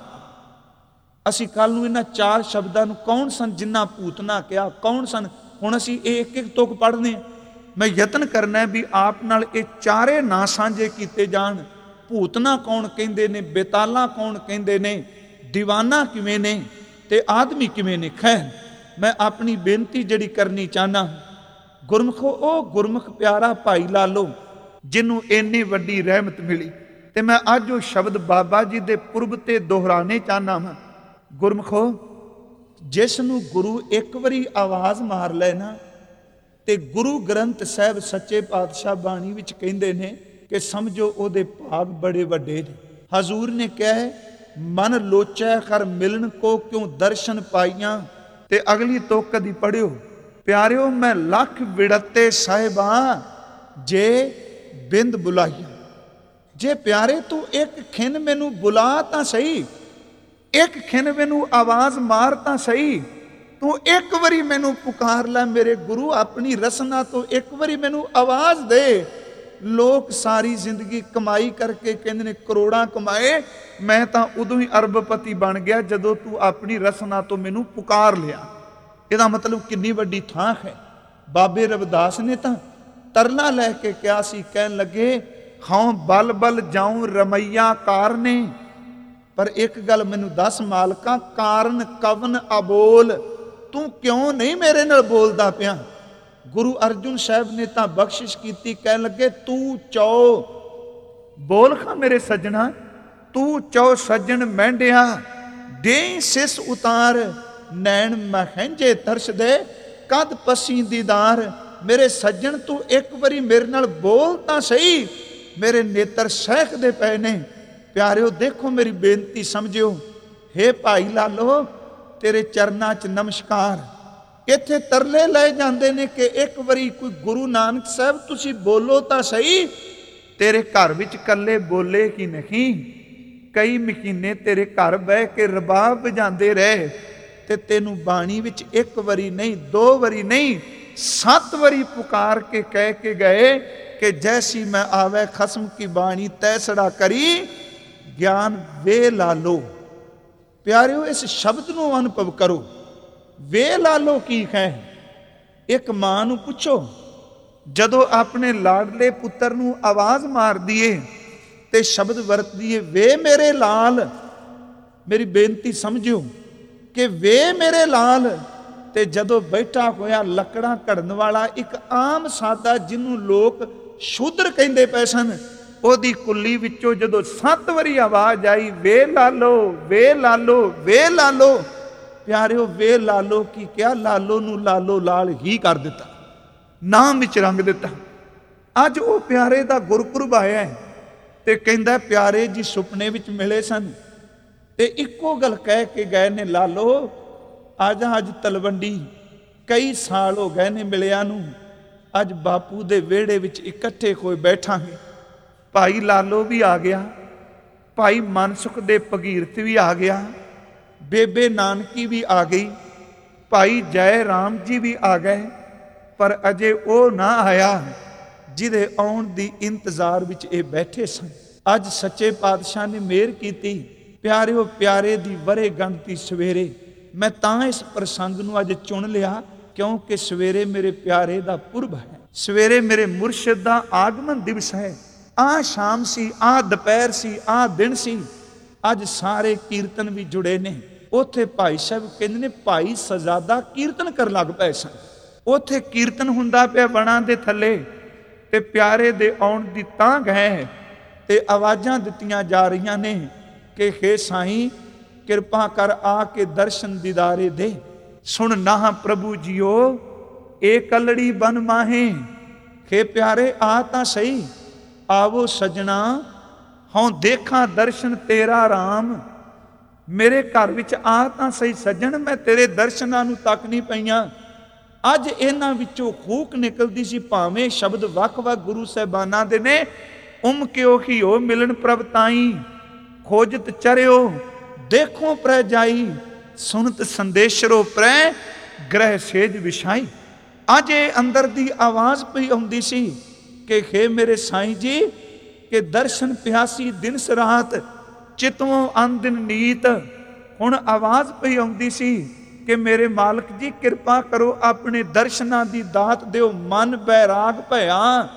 ਅਸੀਂ ਕੱਲ ਨੂੰ ਇਹਨਾਂ 4 ਸ਼ਬਦਾਂ ਨੂੰ, ਕੌਣ ਸਨ ਜਿਨ੍ਹਾਂ ਭੂਤਨਾ ਕਿਹਾ, ਕੌਣ ਸਨ? ਹੁਣ ਅਸੀਂ ਇਹ ਇੱਕ ਇੱਕ ਤੁਕ ਪੜ੍ਹਦੇ ਹਾਂ। ਮੈਂ ਯਤਨ ਕਰਨਾ ਵੀ ਆਪ ਨਾਲ ਇਹ 4 ਨਾਂ ਸਾਂਝੇ ਕੀਤੇ ਜਾਣ। ਭੂਤਨਾ ਕੌਣ ਕਹਿੰਦੇ ਨੇ, ਬੇਤਾਲਾ ਕੌਣ ਕਹਿੰਦੇ ਨੇ, ਦੀਵਾਨਾ ਕਿਵੇਂ ਨੇ, ਤੇ ਆਦਮੀ ਕਿਵੇਂ ਨੇ। ਖੈਰ ਮੈਂ ਆਪਣੀ ਬੇਨਤੀ ਜਿਹੜੀ ਕਰਨੀ ਚਾਹਨਾ, ਗੁਰਮਖੋ ਉਹ ਗੁਰਮੁਖ ਪਿਆਰਾ ਭਾਈ ਲਾਲੋ ਜਿਹਨੂੰ ਇੰਨੀ ਵੱਡੀ ਰਹਿਮਤ ਮਿਲੀ, ਤੇ ਮੈਂ ਅੱਜ ਉਹ ਸ਼ਬਦ ਬਾਬਾ ਜੀ ਦੇ ਪੁਰਬ ਤੇ ਦੁਹਰਾਣੇ ਚਾਹਨਾ ਹਾਂ। ਗੁਰਮਖੋ ਜਿਸ ਨੂੰ ਗੁਰੂ ਇੱਕ ਵਾਰੀ ਆਵਾਜ਼ ਮਾਰ ਲੈ ਨਾ, ਤੇ ਗੁਰੂ ਗ੍ਰੰਥ ਸਾਹਿਬ ਸੱਚੇ ਪਾਤਸ਼ਾਹ ਬਾਣੀ ਵਿੱਚ ਕਹਿੰਦੇ ਨੇ ਕਿ ਸਮਝੋ ਉਹਦੇ ਭਾਗ ਬੜੇ ਵੱਡੇ ਨੇ। ਹਜ਼ੂਰ ਨੇ ਕਿਹਾ ਹੈ ਮਨ ਲੋਚੈ ਕਰ ਮਿਲਣ ਕੋ ਕਿਉਂ ਦਰਸ਼ਨ ਪਾਈਆਂ। ਤੇ ਅਗਲੀ ਤੁਕ ਕਦੀ ਪੜਿਓ, ਪਿਆਰਿਓ ਮੈਂ ਲੱਖ ਵਿੜਤੇ ਸਾਹਿਬਾਂ ਜੇ ਬਿੰਦ ਬੁਲਾਈਆਂ। ਜੇ ਪਿਆਰੇ ਤੂੰ ਇੱਕ ਖਿੰਨ ਮੈਨੂੰ ਬੁਲਾ ਤਾਂ ਸਹੀ, ਇੱਕ ਖਿੰਨ ਮੈਨੂੰ ਆਵਾਜ਼ ਮਾਰ ਤਾਂ ਸਹੀ, ਤੂੰ ਇੱਕ ਵਾਰੀ ਮੈਨੂੰ ਪੁਕਾਰ ਲੈ ਮੇਰੇ ਗੁਰੂ, ਆਪਣੀ ਰਸਨਾ ਤੋਂ ਇੱਕ ਵਾਰੀ ਮੈਨੂੰ ਆਵਾਜ਼ ਦੇ। ਲੋਕ ਸਾਰੀ ਜ਼ਿੰਦਗੀ ਕਮਾਈ ਕਰਕੇ ਕਹਿੰਦੇ ਨੇ ਕਰੋੜਾਂ ਕਮਾਏ, ਮੈਂ ਤਾਂ ਉਦੋਂ ਹੀ ਅਰਬਪਤੀ ਬਣ ਗਿਆ ਜਦੋਂ ਤੂੰ ਆਪਣੀ ਰਸਨਾ ਤੋਂ ਮੈਨੂੰ ਪੁਕਾਰ ਲਿਆ। ਇਹਦਾ ਮਤਲਬ ਕਿੰਨੀ ਵੱਡੀ ਥਾਂ ਹੈ। ਬਾਬੇ ਰਵਿਦਾਸ ਨੇ ਤਾਂ ਤਰਲਾ ਲੈ ਕੇ ਕਿਹਾ ਸੀ, ਕਹਿਣ ਲੱਗੇ ਹਾਂ ਬਲ ਬਲ ਜਾਉਂ ਰਮਈਆ ਕਾਰਨੇ, ਪਰ ਇੱਕ ਗੱਲ ਮੈਨੂੰ ਦੱਸ ਮਾਲਕਾ, ਕਾਰਨ ਕਵਨ ਅਬੋਲ, ਤੂੰ ਕਿਉਂ ਨਹੀਂ ਮੇਰੇ ਨਾਲ ਬੋਲਦਾ ਪਿਆ? ਗੁਰੂ ਅਰਜੁਨ ਸਾਹਿਬ ਨੇ ਤਾਂ ਬਖਸ਼ਿਸ਼ ਕੀਤੀ, ਕਹਿਣ ਲੱਗੇ ਤੂੰ ਚੋ ਬੋਲ ਖਾਂ ਮੇਰੇ ਸੱਜਣਾ, ਤੂੰ ਚੋ ਸੱਜਣ ਮਹਿੰਡਿਆ, ਦੇ ਸਿਸ ਉਤਾਰ ਨੈਣ ਮਖੈਂਜੇ ਤਰਸਦੇ, ਕਦ ਪਸੀ ਦੀਦਾਰ। ਮੇਰੇ ਸੱਜਣ ਤੂੰ ਇੱਕ ਵਾਰੀ ਮੇਰੇ ਨਾਲ ਬੋਲ ਤਾਂ ਸਹੀ, ਮੇਰੇ ਨੇਤਰ ਸਹਿਕਦੇ ਪਏ ਨੇ। ਪਿਆਰਿਓ ਦੇਖੋ ਮੇਰੀ ਬੇਨਤੀ ਸਮਝਿਓ। ਹੇ ਭਾਈ ਲਾਲੋ, ਤੇਰੇ ਚਰਨਾਂ 'ਚ ਨਮਸਕਾਰ। ਇੱਥੇ ਤਰਲੇ ਲਏ ਜਾਂਦੇ ਨੇ ਕਿ ਇੱਕ ਵਾਰੀ ਕੋਈ ਗੁਰੂ ਨਾਨਕ ਸਾਹਿਬ ਤੁਸੀਂ ਬੋਲੋ ਤਾਂ ਸਹੀ। ਤੇਰੇ ਘਰ ਵਿੱਚ ਇਕੱਲੇ ਬੋਲੇ ਕਿ ਨਹੀਂ? ਕਈ ਮਹੀਨੇ ਤੇਰੇ ਘਰ ਬਹਿ ਕੇ ਰਬਾਬ ਵਜਾਉਂਦੇ ਰਹੇ ਤੇ ਤੈਨੂੰ ਬਾਣੀ ਵਿੱਚ ਇੱਕ ਵਾਰੀ ਨਹੀਂ, 2 ਵਾਰੀ ਨਹੀਂ, 7 ਵਾਰੀ ਪੁਕਾਰ ਕੇ ਕਹਿ ਕੇ ਗਏ ਕਿ ਜੈਸੀ ਮੈਂ ਆਵੇ ਖਸਮ ਕੀ ਬਾਣੀ ਤੈਸੜਾ ਕਰੀ ਗਿਆਨ ਵੇ ਲਾਲੋ। ਪਿਆਰਿਓ ਇਸ ਸ਼ਬਦ ਨੂੰ ਅਨੁਭਵ ਕਰੋ। ਵੇ ਲਾਲੋ ਕੀ ਹੈ? ਇੱਕ ਮਾਂ ਨੂੰ ਪੁੱਛੋ, ਜਦੋਂ ਆਪਣੇ ਲਾਡਲੇ ਪੁੱਤਰ ਨੂੰ ਆਵਾਜ਼ ਮਾਰਦੀ ਏ ਤੇ ਸ਼ਬਦ ਵਰਤਦੀ ਏ ਵੇ ਮੇਰੇ ਲਾਲ। ਮੇਰੀ ਬੇਨਤੀ ਸਮਝਿਓ ਕਿ ਵੇ ਮੇਰੇ ਲਾਲ। ਤੇ ਜਦੋਂ ਬੈਠਾ ਹੋਇਆ ਲੱਕੜਾਂ ਘੜਨ ਵਾਲਾ ਇੱਕ ਆਮ ਸਾਦਾ ਜਿਹਨੂੰ ਲੋਕ ਸ਼ੂਦਰ ਕਹਿੰਦੇ ਪਏ ਸਨ, ਉਹਦੀ ਕੁੱਲੀ ਵਿੱਚੋਂ ਜਦੋਂ 7 ਵਾਰੀ ਆਵਾਜ਼ ਆਈ ਵੇ ਲਾਲੋ, ਵੇ ਲਾਲੋ, ਵੇ ਲਾਲੋ। ਪਿਆਰਿਓ ਵੇ ਲਾਲੋ ਕੀ ਕਿਹਾ? ਲਾਲੋ ਨੂੰ ਲਾਲੋ ਲਾਲ ਹੀ ਕਰ ਦਿੱਤਾ, ਨਾਮ ਵਿੱਚ ਰੰਗ ਦਿੱਤਾ। ਅੱਜ ਉਹ ਪਿਆਰੇ ਦਾ ਗੁਰਪੁਰਬ ਆਇਆ ਤੇ ਕਹਿੰਦਾ ਪਿਆਰੇ ਜੀ ਸੁਪਨੇ ਵਿੱਚ ਮਿਲੇ ਸਨ ਤੇ ਇੱਕੋ ਗੱਲ ਕਹਿ ਕੇ ਗਏ ਨੇ, ਲਾਲੋ ਅੱਜ ਤਲਵੰਡੀ ਕਈ ਸਾਲ ਹੋ ਗਏ ਨੇ ਮਿਲਿਆ ਨੂੰ, ਅੱਜ ਬਾਪੂ ਦੇ ਵਿਹੜੇ ਵਿੱਚ ਇਕੱਠੇ ਹੋਏ ਬੈਠਾਂਗੇ। ਭਾਈ ਲਾਲੋ ਵੀ ਆ ਗਿਆ, ਭਾਈ ਮਨਸੁਖ ਦੇ ਭਗੀਰਥ ਵੀ ਆ ਗਿਆ, ਬੇਬੇ ਨਾਨਕੀ ਵੀ ਆ ਗਈ, ਭਾਈ ਜੈ ਰਾਮ ਜੀ ਵੀ ਆ ਗਏ, ਪਰ ਅਜੇ ਉਹ ਨਾ ਆਇਆ ਜਿਹਦੇ ਆਉਣ ਦੀ ਇੰਤਜ਼ਾਰ ਵਿੱਚ ਇਹ ਬੈਠੇ ਸਨ। ਅੱਜ ਸੱਚੇ ਪਾਤਸ਼ਾਹ ਨੇ ਮਿਹਰ ਕੀਤੀ। ਪਿਆਰਿਓ ਪਿਆਰੇ ਦੀ ਵਰ੍ਹੇਗੰਢ ਦੀ ਸਵੇਰੇ ਮੈਂ ਤਾਂ ਇਸ ਪ੍ਰਸੰਗ ਨੂੰ ਅੱਜ ਚੁਣ ਲਿਆ ਕਿਉਂਕਿ ਸਵੇਰੇ ਮੇਰੇ ਪਿਆਰੇ ਦਾ ਪੁਰਬ ਹੈ, ਸਵੇਰੇ ਮੇਰੇ ਮੁਰਸ਼ਿਦ ਦਾ ਆਗਮਨ ਦਿਵਸ ਹੈ। ਆਹ ਸ਼ਾਮ ਸੀ, ਆਹ ਦੁਪਹਿਰ ਸੀ, ਆਹ ਦਿਨ ਸੀ। ਅੱਜ ਸਾਰੇ ਕੀਰਤਨ ਵੀ ਜੁੜੇ ਨੇ। ਉੱਥੇ ਭਾਈ ਸਾਹਿਬ ਕਹਿੰਦੇ ਨੇ ਭਾਈ ਸਜਾਦਾ ਕੀਰਤਨ ਕਰਨ ਲੱਗ ਪਏ ਸਨ। ਉੱਥੇ ਕੀਰਤਨ ਹੁੰਦਾ ਪਿਆ ਵਣਾਂ ਦੇ ਥੱਲੇ ਤੇ ਪਿਆਰੇ ਦੇ ਆਉਣ ਦੀ ਤਾਂਘ ਹੈ ਤੇ ਆਵਾਜ਼ਾਂ ਦਿੱਤੀਆਂ ਜਾ ਰਹੀਆਂ ਨੇ ਕਿ ਹੇ ਸਾਈਂ ਕਿਰਪਾ ਕਰ ਆ ਕੇ ਦਰਸ਼ਨ ਦੀਦਾਰੇ ਦੇ। ਸੁਣ ਨਾ ਪ੍ਰਭੂ ਜੀਓ ਏ ਕਲੜੀ ਬਨ ਮਾਹੇ। ਹੇ ਪਿਆਰੇ ਆ ਤਾਂ ਸਹੀ, ਆਵੋ ਸਜਣਾ ਹਉ ਦੇਖਾਂ ਦਰਸ਼ਨ ਤੇਰਾ ਰਾਮ। ਮੇਰੇ ਘਰ ਵਿੱਚ ਆ ਤਾਂ ਸਹੀ ਸੱਜਣ, ਮੈਂ ਤੇਰੇ ਦਰਸ਼ਨਾਂ ਨੂੰ ਤੱਕ ਨਹੀਂ ਪਈਆਂ। ਅੱਜ ਇਹਨਾਂ ਵਿੱਚੋਂ ਹੂਕ ਨਿਕਲਦੀ ਸੀ, ਭਾਵੇਂ ਸ਼ਬਦ ਵੱਖ-ਵੱਖ ਗੁਰੂ ਸਾਹਿਬਾਨਾਂ ਦੇ ਨੇ। ਕਿਉ ਹੀਓ ਮਿਲਣ ਪ੍ਰਭ ਤਾਈ, ਖੋਜਤ ਚਰਿਓ ਦੇਖੋ ਪ੍ਰੈ ਜਾਈ, ਸੁਨਤ ਸੰਦੇਸ਼ਰੋ ਪ੍ਰੈ ਗ੍ਰਹਿ ਸੇਜ ਵਿਛਾਈ। ਅੱਜ ਇਹ ਅੰਦਰ ਦੀ ਆਵਾਜ਼ ਪਈ ਆਉਂਦੀ ਸੀ ਕਿ ਹੇ ਮੇਰੇ ਸਾਈਂ ਜੀ ਕਿ ਦਰਸ਼ਨ ਪਿਆਸੀ ਦਿਨ ਰਾਤ ਚਿਤਵੋਂ ਅੰਦਿਨ ਨੀਤ। ਹੁਣ ਆਵਾਜ਼ ਪਈ ਆਉਂਦੀ ਸੀ ਕਿ ਮੇਰੇ ਮਾਲਕ ਜੀ ਕਿਰਪਾ ਕਰੋ ਆਪਣੇ ਦਰਸ਼ਨਾਂ ਦੀ ਦਾਤ ਦਿਓ। ਮਨ ਬੈਰਾਗ ਭਇਆ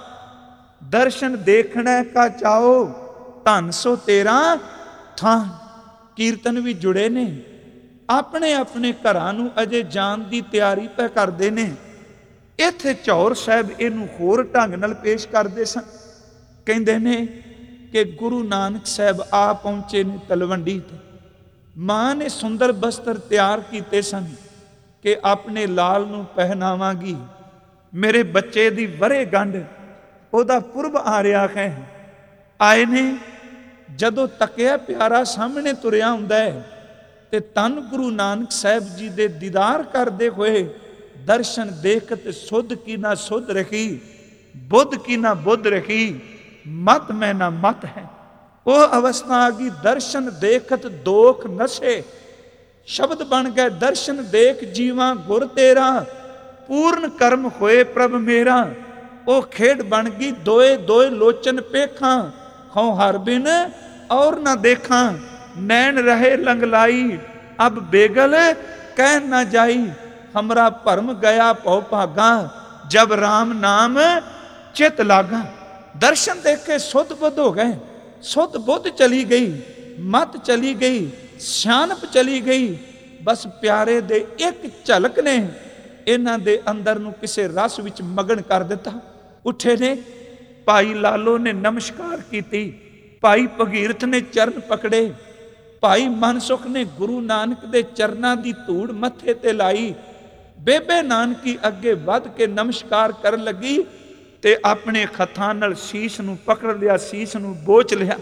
ਦਰਸ਼ਨ ਦੇਖਣਾ ਕਾ ਚਾਓ, ਧਨ ਸੋ ਤੇਰਾ ਥਾਂ। ਕੀਰਤਨ ਵੀ ਜੁੜੇ ਨੇ, ਆਪਣੇ ਆਪਣੇ ਘਰਾਂ ਨੂੰ ਅਜੇ ਜਾਣ ਦੀ ਤਿਆਰੀ ਪੈ ਕਰਦੇ ਨੇ। ਇੱਥੇ ਚੌਰ ਸਾਹਿਬ ਇਹਨੂੰ ਹੋਰ ਢੰਗ ਨਾਲ ਪੇਸ਼ ਕਰਦੇ ਸਨ। ਕਹਿੰਦੇ ਨੇ ਕਿ ਗੁਰੂ ਨਾਨਕ ਸਾਹਿਬ ਆ ਪਹੁੰਚੇ ਨੇ ਤਲਵੰਡੀ ਤੇ। ਮਾਂ ਨੇ ਸੁੰਦਰ ਬਸਤਰ ਤਿਆਰ ਕੀਤੇ ਸਨ ਕਿ ਆਪਣੇ ਲਾਲ ਨੂੰ ਪਹਿਨਾਵਾਂਗੀ। ਮੇਰੇ ਬੱਚੇ ਦੀ ਵਰ੍ਹੇਗੰਢ, ਉਹਦਾ ਪੁਰਬ ਆ ਰਿਹਾ ਹੈ। ਆਏ ਨੇ, ਜਦੋਂ ਤੱਕਿਆ ਪਿਆਰਾ ਸਾਹਮਣੇ ਤੁਰਿਆ ਹੁੰਦਾ ਹੈ ਤੇ ਧੰਨ ਗੁਰੂ ਨਾਨਕ ਸਾਹਿਬ ਜੀ ਦੇ ਦੀਦਾਰ ਕਰਦੇ ਹੋਏ ਦਰਸ਼ਨ ਦੇਖਤ ਸੁਧ ਕੀ ਨਾ ਸੁਧ ਰਖੀ, ਬੁੱਧ ਕੀ ਨਾ ਬੁੱਧ ਰਖੀ, ਮਤ ਮੈਂ ਨਾ ਮਤ ਹੈ। ਉਹ ਅਵਸਥਾ ਆ ਗਈ ਦਰਸ਼ਨ ਦੇਖਤ ਦੋਖ ਨਸ਼ੇ। ਸ਼ਬਦ ਬਣ ਗਏ ਦਰਸ਼ਨ ਦੇਖ ਜੀਵਾਂ ਗੁਰ ਤੇਰਾ, ਪੂਰਨ ਕਰਮ ਹੋਏ ਪ੍ਰਭ ਮੇਰਾ। ਉਹ ਖੇਡ ਬਣ ਗਈ ਦੋਏ ਦੋਏ ਲੋਚਨ ਪੇਖਾਂ, ਹਉ ਹਰ ਬਿਨ ਔਰ ਨਾ ਦੇਖਾਂ। ਨੈਣ ਰਹੇ ਲੰਗਲਾਈ ਅਬ ਬੇਗਲ ਕਹਿ ਨਾ ਜਾਈ, ਹਮਰਾ ਭਰਮ ਗਿਆ ਭਉ ਭਾਗਾ, ਜਬ ਰਾਮ ਨਾਮ ਚਿਤ ਲਾਗਾ। ਦਰਸ਼ਨ ਦੇਖ ਕੇ ਸੁਧ ਬੁੱਧ ਹੋ ਗਏ, ਸੁਧ ਬੁੱਧ ਚਲੀ ਗਈ, ਮਤ ਚਲੀ ਗਈ, ਸਿਆਣਪ ਚਲੀ ਗਈ। ਬਸ ਪਿਆਰੇ ਦੇ ਇੱਕ ਝਲਕ ਨੇ ਇਹਨਾਂ ਦੇ ਅੰਦਰ ਨੂੰ ਕਿਸੇ ਰਸ ਵਿੱਚ ਮਗਨ ਕਰ ਦਿੱਤਾ। ਉੱਠੇ ਨੇ, ਭਾਈ ਲਾਲੋ ਨੇ ਨਮਸਕਾਰ ਕੀਤੀ, ਭਾਈ ਭਗੀਰਥ ਨੇ ਚਰਨ ਪਕੜੇ, ਭਾਈ ਮਨਸੁਖ ਨੇ ਗੁਰੂ ਨਾਨਕ ਦੇ ਚਰਨਾਂ ਦੀ ਧੂੜ ਮੱਥੇ ਤੇ ਲਾਈ। ਬੇਬੇ ਨਾਨਕੀ ਅੱਗੇ ਵੱਧ ਕੇ ਨਮਸਕਾਰ ਕਰਨ ਲੱਗੀ ਤੇ ਆਪਣੇ ਹੱਥਾਂ ਨਾਲ ਸੀਸ ਨੂੰ ਪਕੜ ਲਿਆ, ਸੀਸ ਨੂੰ ਬੋਚ ਲਿਆ।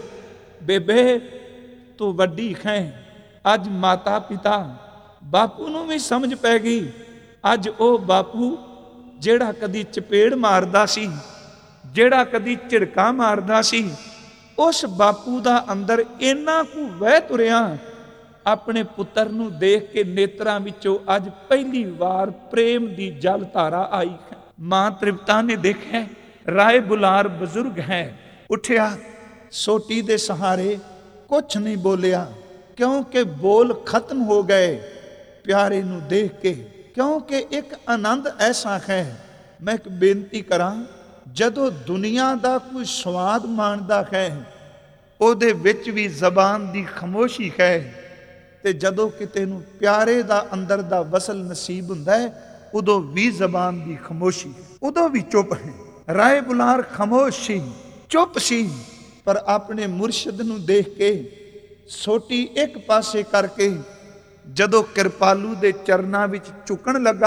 ਬੇਬੇ ਤੂੰ ਵੱਡੀ ਹੈ। ਅੱਜ ਮਾਤਾ ਪਿਤਾ ਬਾਪੂ ਨੂੰ ਵੀ ਸਮਝ ਪੈ ਗਈ। ਅੱਜ ਉਹ ਬਾਪੂ ਜਿਹੜਾ ਕਦੀ ਚਪੇੜ ਮਾਰਦਾ ਸੀ, ਜਿਹੜਾ ਕਦੀ ਝਿੜਕਾਂ ਮਾਰਦਾ ਸੀ, ਉਸ ਬਾਪੂ ਦਾ ਅੰਦਰ ਇੰਨਾ ਕੁ ਵਹਿ ਤੁਰਿਆ। ਆਪਣੇ ਪੁੱਤਰ ਨੂੰ ਦੇਖ ਕੇ ਨੇਤਰਾਂ ਵਿੱਚੋਂ ਅੱਜ ਪਹਿਲੀ ਵਾਰ ਪ੍ਰੇਮ ਦੀ ਜਲ ਧਾਰਾ ਆਈ ਹੈ। ਮਾਂ ਤ੍ਰਿਪਤਾ ਨੇ ਦੇਖਿਆ ਰਾਏ ਬੁਲਾਰ ਬਜ਼ੁਰਗ ਹੈ, ਉੱਠਿਆ, ਸੋਟੀ ਦੇ ਸਹਾਰੇ ਕੁਛ ਨਹੀਂ ਬੋਲਿਆ, ਕਿਉਂਕਿ ਬੋਲ ਖਤਮ ਹੋ ਗਏ ਪਿਆਰੇ ਨੂੰ ਦੇਖ ਕੇ। ਕਿਉਂਕਿ ਇੱਕ ਆਨੰਦ ਐਸਾ ਹੈ। ਮੈਂ ਇੱਕ ਬੇਨਤੀ ਕਰਾਂ, ਜਦੋਂ ਦੁਨੀਆ ਦਾ ਕੋਈ ਸਵਾਦ ਮਾਣਦਾ ਹੈ ਉਹਦੇ ਵਿੱਚ ਵੀ ਜ਼ਬਾਨ ਦੀ ਖਾਮੋਸ਼ੀ ਹੈ, ਤੇ ਜਦੋਂ ਕਿਤੇ ਨੂੰ ਪਿਆਰੇ ਦਾ ਅੰਦਰ ਦਾ ਵਸਲ ਨਸੀਬ ਹੁੰਦਾ ਹੈ ਉਦੋਂ ਵੀ ਜ਼ਬਾਨ ਦੀ ਖਾਮੋਸ਼ੀ, ਉਦੋਂ ਵੀ ਚੁੱਪ ਹੈ। ਰਾਏ ਬੁਲਾਰ ਖਾਮੋਸ਼ ਸੀ, ਚੁੱਪ ਸੀ, ਪਰ ਆਪਣੇ ਮੁਰਸ਼ਿਦ ਨੂੰ ਦੇਖ ਕੇ ਸੋਟੀ ਇੱਕ ਪਾਸੇ ਕਰਕੇ ਜਦੋਂ ਕਿਰਪਾਲੂ ਦੇ ਚਰਨਾਂ ਵਿੱਚ ਝੁਕਣ ਲੱਗਾ,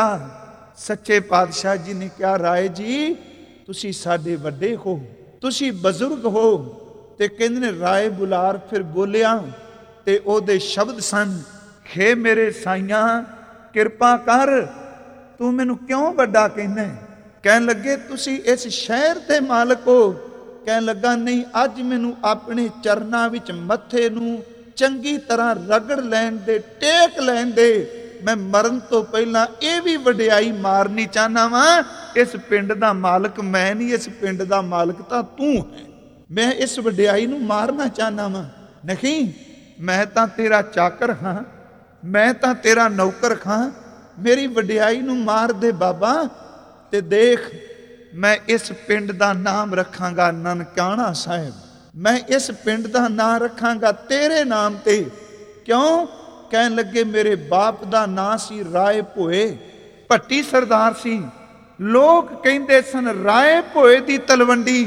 ਸੱਚੇ ਪਾਤਸ਼ਾਹ ਜੀ ਨੇ ਕਿਹਾ, ਰਾਏ ਜੀ ਤੁਸੀਂ ਸਾਡੇ ਵੱਡੇ ਹੋ, ਤੁਸੀਂ ਬਜ਼ੁਰਗ ਹੋ। ਤੇ ਕਹਿੰਦੇ ਨੇ ਰਾਏ ਬੁਲਾਰ ਫਿਰ ਬੋਲਿਆ ਤੇ ਉਹਦੇ ਸ਼ਬਦ ਸਨ, ਖੇ ਮੇਰੇ ਸਾਈਆਂ ਕਿਰਪਾ ਕਰ, ਤੂੰ ਮੈਨੂੰ ਕਿਉਂ ਵੱਡਾ ਕਹਿੰਦਾ? ਕਹਿਣ ਲੱਗੇ ਤੁਸੀਂ ਇਸ ਸ਼ਹਿਰ ਦੇ ਮਾਲਕ ਹੋ। ਕਹਿਣ ਲੱਗਾ ਨਹੀਂ, ਅੱਜ ਮੈਨੂੰ ਆਪਣੇ ਚਰਨਾਂ ਵਿੱਚ ਮੱਥੇ ਨੂੰ ਚੰਗੀ ਤਰ੍ਹਾਂ ਰਗੜ ਲੈਣ ਦੇ, ਟੇਕ ਲੈਣ ਦੇ। ਮੈਂ ਮਰਨ ਤੋਂ ਪਹਿਲਾਂ ਇਹ ਵੀ ਵਡਿਆਈ ਮਾਰਨੀ ਚਾਹਨਾ ਵਾਂ, ਇਸ ਪਿੰਡ ਦਾ ਮਾਲਕ ਮੈਂ ਨਹੀਂ, ਇਸ ਪਿੰਡ ਦਾ ਮਾਲਕ ਤਾਂ ਤੂੰ ਹੈ। ਮੈਂ ਇਸ ਵਡਿਆਈ ਨੂੰ ਮਾਰਨਾ ਚਾਹਨਾ ਵਾਂ। ਨਹੀਂ, ਮੈਂ ਤਾਂ ਤੇਰਾ ਚਾਕਰ ਹਾਂ, ਮੈਂ ਤਾਂ ਤੇਰਾ ਨੌਕਰ ਹਾਂ, ਮੇਰੀ ਵਡਿਆਈ ਨੂੰ ਮਾਰ ਦੇ ਬਾਬਾ। ਤੇ ਦੇਖ, ਮੈਂ ਇਸ ਪਿੰਡ ਦਾ ਨਾਮ ਰੱਖਾਂਗਾ ਨਨਕਾਣਾ ਸਾਹਿਬ, ਮੈਂ ਇਸ ਪਿੰਡ ਦਾ ਨਾਮ ਰੱਖਾਂਗਾ ਤੇਰੇ ਨਾਮ ਤੇ। ਕਿਉਂ? ਕਹਿਣ ਲੱਗੇ ਮੇਰੇ ਬਾਪ ਦਾ ਨਾਂ ਸੀ ਰਾਏ ਭੋਏ, ਭੱਟੀ ਸਰਦਾਰ ਸੀ। ਲੋਕ ਕਹਿੰਦੇ ਸਨ ਰਾਏ ਭੋਏ ਦੀ ਤਲਵੰਡੀ,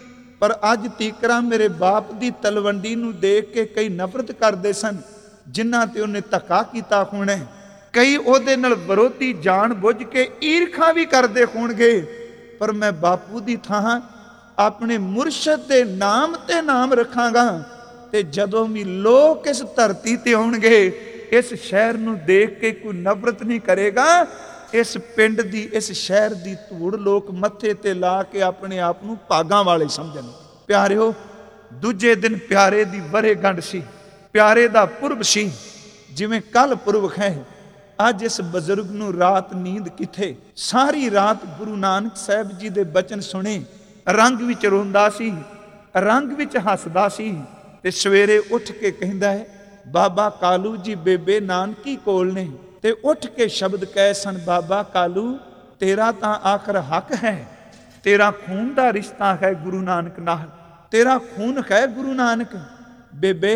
ਪਰ ਅੱਜ ਤੀਕਰਾਂ ਮੇਰੇ ਬਾਪ ਦੀ ਤਲਵੰਡੀ ਨੂੰ ਦੇਖ ਕੇ ਕਈ ਨਫ਼ਰਤ ਕਰਦੇ ਸਨ, ਜਿਨ੍ਹਾਂ ਤੇ ਉਹਨੇ ਧੱਕਾ ਕੀਤਾ ਹੋਣਾ। ਕਈ ਉਹਦੇ ਨਾਲ ਵਿਰੋਧੀ ਜਾਣ ਬੁੱਝ ਕੇ ਈਰਖਾ ਵੀ ਕਰਦੇ ਹੋਣਗੇ, ਪਰ ਮੈਂ ਬਾਪੂ ਦੀ ਥਾਂ ਆਪਣੇ ਮੁਰਸ਼ਦ ਦੇ ਨਾਮ ਤੇ ਨਾਮ ਰੱਖਾਂਗਾ। ਤੇ ਜਦੋਂ ਵੀ ਲੋਕ ਇਸ ਧਰਤੀ ਤੇ ਆਉਣਗੇ, ਇਸ ਸ਼ਹਿਰ ਨੂੰ ਦੇਖ ਕੇ ਕੋਈ ਨਫ਼ਰਤ ਨਹੀਂ ਕਰੇਗਾ। ਇਸ ਪਿੰਡ ਦੀ, ਇਸ ਸ਼ਹਿਰ ਦੀ ਧੂੜ ਲੋਕ ਮੱਥੇ ਤੇ ਲਾ ਕੇ ਆਪਣੇ ਆਪ ਨੂੰ ਭਾਗਾਂ ਵਾਲੇ ਸਮਝਣ। ਪਿਆਰਿਓ, ਦੂਜੇ ਦਿਨ ਪਿਆਰੇ ਦੀ ਵਰ੍ਹੇਗੰਢ ਸੀ, ਪਿਆਰੇ ਦਾ ਪੁਰਬ ਸੀ। ਜਿਵੇਂ ਕੱਲ ਪੁਰਬ ਹੈ, ਅੱਜ ਇਸ ਬਜ਼ੁਰਗ ਨੂੰ ਰਾਤ ਨੀਂਦ ਕਿੱਥੇ। ਸਾਰੀ ਰਾਤ ਗੁਰੂ ਨਾਨਕ ਸਾਹਿਬ ਜੀ ਦੇ ਬਚਨ ਸੁਣੇ, ਰੰਗ ਵਿੱਚ ਰੋਂਦਾ ਸੀ, ਰੰਗ ਵਿੱਚ ਹੱਸਦਾ ਸੀ। ਤੇ ਸਵੇਰੇ ਉੱਠ ਕੇ ਕਹਿੰਦਾ ਹੈ, ਬਾਬਾ ਕਾਲੂ ਜੀ ਬੇਬੇ ਨਾਨਕੀ ਕੋਲ ਨੇ। ਤੇ ਉੱਠ ਕੇ ਸ਼ਬਦ ਕਹੇ ਸਨ, ਬਾਬਾ ਕਾਲੂ ਤੇਰਾ ਤਾਂ ਆਖਰ ਹੱਕ ਹੈ, ਤੇਰਾ ਖੂਨ ਦਾ ਰਿਸ਼ਤਾ ਹੈ ਗੁਰੂ ਨਾਨਕ ਨਾਲ, ਤੇਰਾ ਖੂਨ ਹੈ ਗੁਰੂ ਨਾਨਕ। ਬੇਬੇ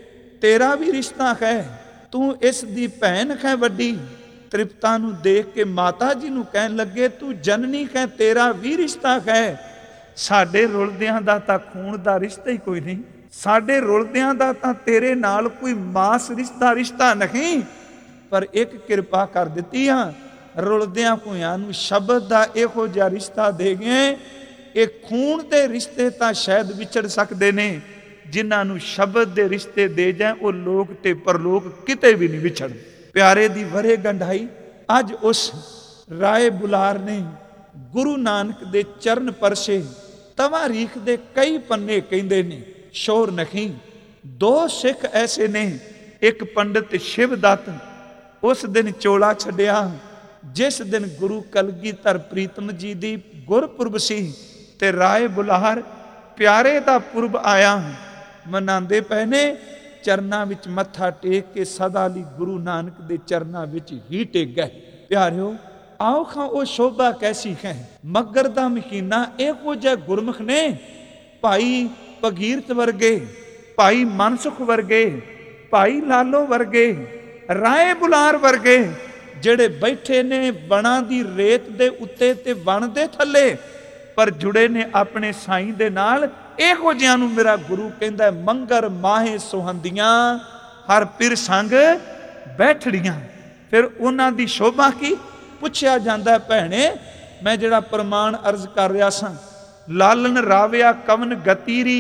ਤੇਰਾ ਵੀ ਰਿਸ਼ਤਾ ਹੈ, ਤੂੰ ਇਸ ਦੀ ਭੈਣ ਹੈ ਵੱਡੀ। ਤ੍ਰਿਪਤਾ ਨੂੰ ਦੇਖ ਕੇ ਮਾਤਾ ਜੀ ਨੂੰ ਕਹਿਣ ਲੱਗੇ, ਤੂੰ ਜਨਨੀ ਹੈ, ਤੇਰਾ ਵੀ ਰਿਸ਼ਤਾ ਹੈ। ਸਾਡੇ ਰੁਲਦਿਆਂ ਦਾ ਤਾਂ ਖੂਨ ਦਾ ਰਿਸ਼ਤਾ ਹੀ ਕੋਈ ਨਹੀਂ, ਸਾਡੇ ਰੁਲਦਿਆਂ ਦਾ ਤਾਂ ਤੇਰੇ ਨਾਲ ਕੋਈ ਮਾਸ ਰਿਸ਼ਤਾ ਨਹੀਂ। ਪਰ ਇੱਕ ਕਿਰਪਾ ਕਰ ਦਿੱਤੀ ਆ, ਰੁਲਦਿਆਂ ਹੋਇਆਂ ਨੂੰ ਸ਼ਬਦ ਦਾ ਇਹੋ ਜਿਹਾ ਰਿਸ਼ਤਾ ਦੇ ਗਏ। ਇਹ ਖੂਨ ਦੇ ਰਿਸ਼ਤੇ ਤਾਂ ਸ਼ਾਇਦ ਵਿਛੜ ਸਕਦੇ ਨੇ, ਜਿਨ੍ਹਾਂ ਨੂੰ ਸ਼ਬਦ ਦੇ ਰਿਸ਼ਤੇ ਦੇ ਜਾਏ ਉਹ ਲੋਕ ਤੇ ਪਰਲੋਕ ਕਿਤੇ ਵੀ ਨਹੀਂ ਵਿਛੜ। ਪਿਆਰੇ ਦੀ ਵਰ੍ਹੇਗੰਢ ਆਈ। ਅੱਜ ਉਸ ਰਾਏ ਬੁਲਾਰ ਨੇ ਗੁਰੂ ਨਾਨਕ ਦੇ ਚਰਨ ਪਰਸੇ, ਤਵਾਰੀਖ ਦੇ ਕਈ ਪੰਨੇ ਕਹਿੰਦੇ ਨੇ, ਸ਼ੋਰ ਨਹੀਂ। ਦੋ ਸਿੱਖ ਐਸੇ ਨੇ, ਇੱਕ ਪੰਡਿਤ ਸ਼ਿਵਦੱਤ, ਉਸ ਦਿਨ ਚੋਲਾ ਛੱਡਿਆ ਜਿਸ ਦਿਨ ਗੁਰੂ ਕਲਗੀਧਰ ਪ੍ਰੀਤਮ ਜੀ ਦੀ ਗੁਰਪੁਰਬ ਸੀ। ਤੇ ਰਾਏ ਬੁਲਾਰ ਪਿਆਰੇ ਦਾ ਪੁਰਬ ਆਇਆ, ਮਨਾਉਂਦੇ ਪਏ ਨੇ। ਚਰਨਾਂ ਵਿੱਚ ਮੱਥਾ ਟੇਕ ਕੇ ਸਦਾ ਲਈ ਗੁਰੂ ਨਾਨਕ ਦੇ ਚਰਨਾਂ ਵਿੱਚ ਹੀ ਟੇਕ ਗਏ। ਪਿਆਰਿਓ, ਆਓ ਖਾਂ ਉਹ ਸ਼ੋਭਾ ਕੈਸੀ ਹੈ। ਮੱਘਰ ਦਾ ਮਹੀਨਾ ਇਹੋ ਜਿਹਾ ਗੁਰਮੁਖ ਨੇ, ਭਾਈ ਭਗੀਰਥ ਵਰਗੇ, ਭਾਈ ਮਨਸੁਖ ਵਰਗੇ, ਭਾਈ ਲਾਲੋ ਵਰਗੇ, ਰਾਏ ਬੁਲਾਰ ਵਰਗੇ, ਜਿਹੜੇ ਬੈਠੇ ਨੇ ਵਣਾਂ ਦੀ ਰੇਤ ਦੇ ਉੱਤੇ ਤੇ ਵਣ ਦੇ ਥੱਲੇ, ਪਰ ਜੁੜੇ ਨੇ ਆਪਣੇ ਸਾਈਂ ਦੇ ਨਾਲ। ਇਹੋ ਜਿਹਿਆਂ ਨੂੰ ਮੇਰਾ ਗੁਰੂ ਕਹਿੰਦਾ, ਮੰਗਰ ਮਾਹੇ ਸੁਹੰਦੀਆਂ ਹਰ ਪਿਰ ਸੰਗ ਬੈਠੜੀਆਂ। ਫਿਰ ਉਹਨਾਂ ਦੀ ਸ਼ੋਭਾ ਕੀ ਪੁੱਛਿਆ ਜਾਂਦਾ, ਭੈਣੇ ਮੈਂ ਜਿਹੜਾ ਪ੍ਰਮਾਣ ਅਰਜ਼ ਕਰ ਰਿਹਾ ਸਾਂ, ਲਾਲਨ ਰਾਵਿਆ ਕਵਨ ਗਤੀਰੀ,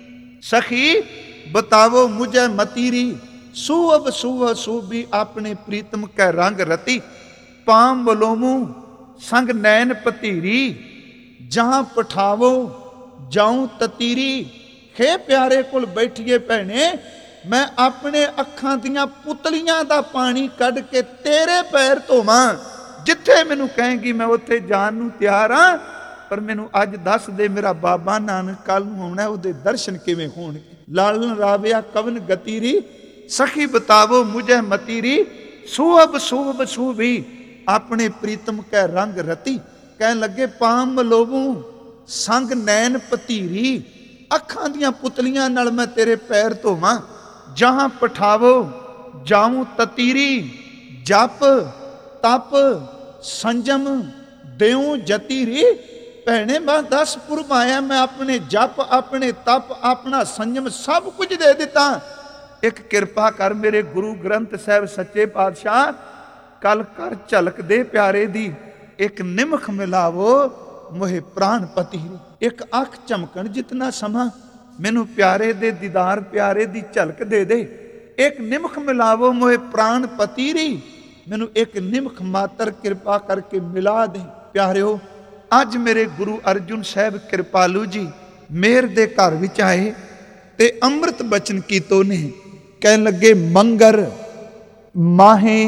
ਸਖੀ ਬਤਾਵੋ ਮੁਝੇ ਮਤੀਰੀ, ਸੂਵ ਸੂਵ ਸੂਬੀ ਆਪਣੇ ਪ੍ਰੀਤਮ ਕੈ ਰੰਗ ਰਤੀ, ਪਾਮ ਬਲੋਮੂ ਸੰਗ ਨੈਣ ਪਤੀਰੀ, ਜਹਾਂ ਪਠਾਵੋ ਜਾਉ ਤਤੀਰੀ। ਖੇ ਪਿਆਰੇ ਕੋਲ ਬੈਠੀਏ ਭੈਣੇ, ਮੈਂ ਆਪਣੇ ਅੱਖਾਂ ਦੀਆਂ ਪੁਤਲੀਆਂ ਦਾ ਪਾਣੀ ਕੱਢ ਕੇ ਤੇਰੇ ਪੈਰ ਧੋਵਾਂ, ਜਿੱਥੇ ਮੈਨੂੰ ਕਹੇਂਗੀ ਮੈਂ ਉੱਥੇ ਜਾਣ ਨੂੰ ਤਿਆਰ ਹਾਂ। ਪਰ ਮੈਨੂੰ ਅੱਜ ਦੱਸ ਦੇ, ਮੇਰਾ ਬਾਬਾ ਨਾਨਕ ਕੱਲ ਨੂੰ ਆਉਣਾ, ਉਹਦੇ ਦਰਸ਼ਨ ਕਿਵੇਂ ਹੋਣਗੇ? ਲਾਲਨ ਰਾਵਿਆ ਕਵਨ ਗਤੀਰੀ, ਸਖੀ ਬਤਾਵੋ ਮੁਝੇ ਮਤੀਰੀ, ਸੂਬ ਸੂਬ ਸੂਬੀ ਆਪਣੇ ਪ੍ਰੀਤਮ ਕੈ ਰੰਗ ਰਤੀ। ਕਹਿਣ ਲੱਗੇ ਪਾਮ ਲੋਭੂ ਸੰਗ ਨੈਣ ਪਤੀਰੀ, ਅੱਖਾਂ ਦੀਆਂ ਪੁਤਲੀਆਂ ਨਾਲ ਮੈਂ ਤੇਰੇ ਪੈਰ ਧੋਵਾਂ, ਜਹਾਂ ਪਠਾਵੋ ਜਾਉ ਤਤੀਰੀ, ਜਪ ਤਪ ਸੰਜਮ ਦਿਉ ਜਤੀਰੀ। ਭੈਣੇ ਮੈਂ 10 ਪੁਰਬ ਆਇਆ, ਮੈਂ ਆਪਣੇ ਜਪ ਆਪਣੇ ਤਪ ਆਪਣਾ ਸੰਜਮ ਸਭ ਕੁਝ ਦੇ ਦਿੱਤਾ। ਇੱਕ ਕਿਰਪਾ ਕਰ ਮੇਰੇ ਗੁਰੂ ਗ੍ਰੰਥ ਸਾਹਿਬ ਸੱਚੇ ਪਾਤਸ਼ਾਹ, ਕੱਲ ਕਰ ਝਲਕ ਦੇ ਪਿਆਰੇ ਦੀ, ਇੱਕ ਨਿਮਖ ਮਿਲਾਵੋ ਮੋਹਿ ਪ੍ਰਾਨ ਪਤੀ। ਇੱਕ ਅੱਖ ਝਮਕਣ ਜਿਤਨਾ ਸਮਾਂ ਮੈਨੂੰ ਪਿਆਰੇ ਦੇ ਦੀਦਾਰ ਪਿਆਰੇ ਦੀ ਝਲਕ ਦੇ ਦੇ। ਇੱਕ ਨਿਮਖ ਮਿਲਾਵੋ ਮੋਹਿ ਪ੍ਰਾਨ ਪਤੀਰੀ, ਮੈਨੂੰ ਇੱਕ ਨਿਮਖ ਮਾਤਰ ਕਿਰਪਾ ਕਰਕੇ ਮਿਲਾ ਦੇ। ਪਿਆਰਿਓ, ਅੱਜ ਮੇਰੇ ਗੁਰੂ ਅਰਜੁਨ ਸਾਹਿਬ ਕਿਰਪਾਲੂ ਜੀ ਮੇਰ ਦੇ ਘਰ ਵਿੱਚ ਆਏ ਤੇ ਅੰਮ੍ਰਿਤ ਬਚਨ ਕੀਤੋ ਨੇ। ਕਹਿਣ ਲੱਗੇ ਮੰਗਰ ਮਾਹੇ,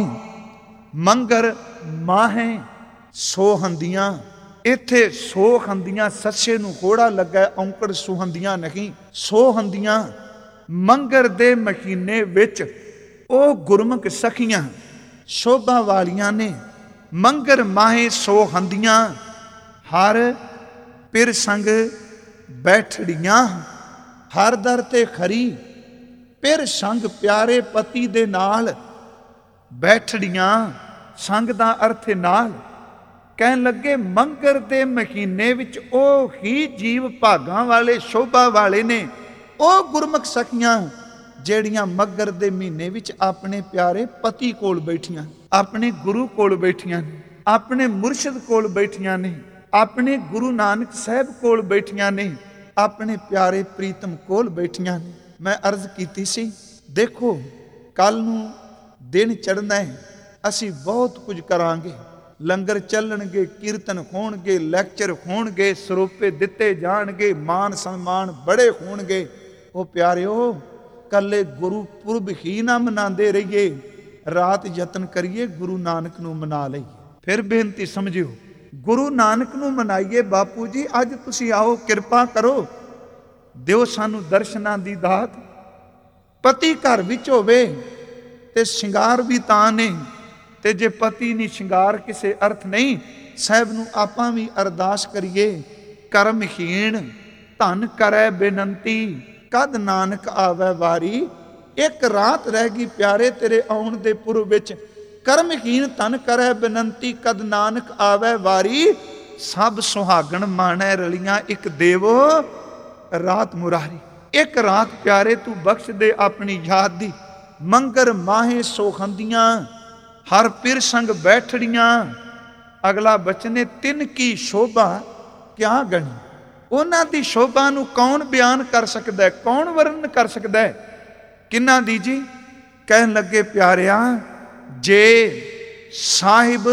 ਮੰਗਰ ਮਾਹੇ ਸੋਹੰਦੀਆਂ। ਇੱਥੇ ਸੋਹੰਦੀਆਂ ਸੱਸੇ ਨੂੰ ਹੋੜਾ ਲੱਗਾ, ਔਂਕੜ ਸੁਹੰਦੀਆਂ ਨਹੀਂ, ਸੋਹੰਦੀਆਂ। ਮੰਗਰ ਦੇ ਮਹੀਨੇ ਵਿੱਚ ਉਹ ਗੁਰਮੁਖ ਸਖੀਆਂ ਸ਼ੋਭਾ ਵਾਲੀਆਂ ਨੇ। ਮੰਗਰ ਮਾਹੇ ਸੋਹੰਦੀਆਂ, ਹਰ ਪਿਰ ਸੰਗ ਬੈਠੜੀਆਂ। ਹਰ ਦਰ ਤੇ ਖਰੀ ਪਿਰ ਸੰਗ ਪਿਆਰੇ ਪਤੀ ਦੇ ਨਾਲ ਬੈਠੜੀਆਂ। ਸੰਗ ਦਾ ਅਰਥ ਨਾਲ। ਕਹਿਣ ਲੱਗੇ ਮੰਗਰ ਦੇ ਮਹੀਨੇ ਵਿੱਚ ਉਹ ਹੀ ਜੀਵ ਭਾਗਾਂ ਵਾਲੇ ਸ਼ੋਭਾ ਵਾਲੇ ਨੇ, ਉਹ ਗੁਰਮੁਖ ਸਖੀਆਂ ਜਿਹੜੀਆਂ ਮੱਘਰ ਦੇ ਮਹੀਨੇ ਵਿੱਚ ਆਪਣੇ ਪਿਆਰੇ ਪਤੀ ਕੋਲ ਬੈਠੀਆਂ, ਆਪਣੇ ਗੁਰੂ ਕੋਲ ਬੈਠੀਆਂ ਨੇ, ਆਪਣੇ ਮੁਰਸ਼ਿਦ ਕੋਲ ਬੈਠੀਆਂ ਨੇ, ਆਪਣੇ ਗੁਰੂ ਨਾਨਕ ਸਾਹਿਬ ਕੋਲ ਬੈਠੀਆਂ ਨੇ, ਆਪਣੇ ਪਿਆਰੇ ਪ੍ਰੀਤਮ ਕੋਲ ਬੈਠੀਆਂ ਨੇ। ਮੈਂ ਅਰਜ਼ ਕੀਤੀ ਸੀ, ਦੇਖੋ ਕੱਲ ਨੂੰ ਦਿਨ ਚੜ੍ਹਨਾ ਹੈ, ਅਸੀਂ ਬਹੁਤ ਕੁਝ ਕਰਾਂਗੇ। ਲੰਗਰ ਚੱਲਣਗੇ, ਕੀਰਤਨ ਹੋਣਗੇ, ਲੈਕਚਰ ਹੋਣਗੇ, ਸਰੋਪੇ ਦਿੱਤੇ ਜਾਣਗੇ, ਮਾਨ ਸਨਮਾਨ ਬੜੇ ਹੋਣਗੇ। ਉਹ ਪਿਆਰਿਓ, ਕੱਲੇ ਗੁਰੂ ਪੁਰਬ ਹੀ ਨਾ ਮਨਾਉਂਦੇ ਰਹੀਏ, ਰਾਤ ਯਤਨ ਕਰੀਏ ਗੁਰੂ ਨਾਨਕ ਨੂੰ ਮਨਾ ਲਈਏ। ਫਿਰ ਬੇਨਤੀ ਸਮਝਿਓ, ਗੁਰੂ ਨਾਨਕ ਨੂੰ ਮਨਾਈਏ। ਬਾਪੂ ਜੀ ਅੱਜ ਤੁਸੀਂ ਆਓ, ਕਿਰਪਾ ਕਰੋ, ਦਿਓ ਸਾਨੂੰ ਦਰਸ਼ਨਾਂ ਦੀ ਦਾਤ। ਪਤੀ ਘਰ ਵਿੱਚ ਹੋਵੇ ਤੇ ਸ਼ਿੰਗਾਰ ਵੀ ਤਾਂ ਨੇ, ਤੇ ਜੇ ਪਤੀ ਨਹੀਂ ਸ਼ਿੰਗਾਰ ਕਿਸੇ ਅਰਥ ਨਹੀਂ। ਸਾਹਿਬ ਨੂੰ ਆਪਾਂ ਵੀ ਅਰਦਾਸ ਕਰੀਏ, ਕਰਮਹੀਣ ਧਨ ਕਰੈ ਬੇਨੰਤੀ, ਕਦ ਨਾਨਕ ਆਵੈ ਵਾਰੀ। ਇੱਕ ਰਾਤ ਰਹਿ ਗਈ ਪਿਆਰੇ ਤੇਰੇ ਆਉਣ ਦੇ ਪੁਰਬ ਵਿੱਚ। ਕਰਮਹੀਣ ਧਨ ਕਰੈ ਬੇਨੰਤੀ, ਕਦ ਨਾਨਕ ਆਵੈ ਵਾਰੀ। ਸਭ ਸੁਹਾਗਣ ਮਾਣੈ ਰਲੀਆਂ, ਇੱਕ ਦੇਵੋ ਰਾਤ ਮੁਰਾਰੀ। ਇੱਕ ਰਾਤ ਪਿਆਰੇ ਤੂੰ ਬਖਸ਼ ਦੇ ਆਪਣੀ ਯਾਦ ਦੀ। ਮੰਗਰ ਮਾਹੇ ਸੋਖੰਦੀਆਂ, ਹਰ ਪਿਰ ਸੰਗ ਬੈਠੜੀਆਂ। ਅਗਲਾ ਬਚਨ ਹੈ, ਤਿੰਨ ਕੀ ਸ਼ੋਭਾ ਕਿਆ ਗਣੀ। ਉਹਨਾਂ ਦੀ ਸ਼ੋਭਾ ਨੂੰ ਕੌਣ ਬਿਆਨ ਕਰ ਸਕਦਾ ਹੈ, ਕੌਣ ਵਰਣਨ ਕਰ ਸਕਦਾ ਹੈ? ਕਿਹਨਾਂ ਦੀ ਜੀ? ਕਹਿਣ ਲੱਗੇ ਪਿਆਰਿਆ, ਜੇ ਸਾਹਿਬ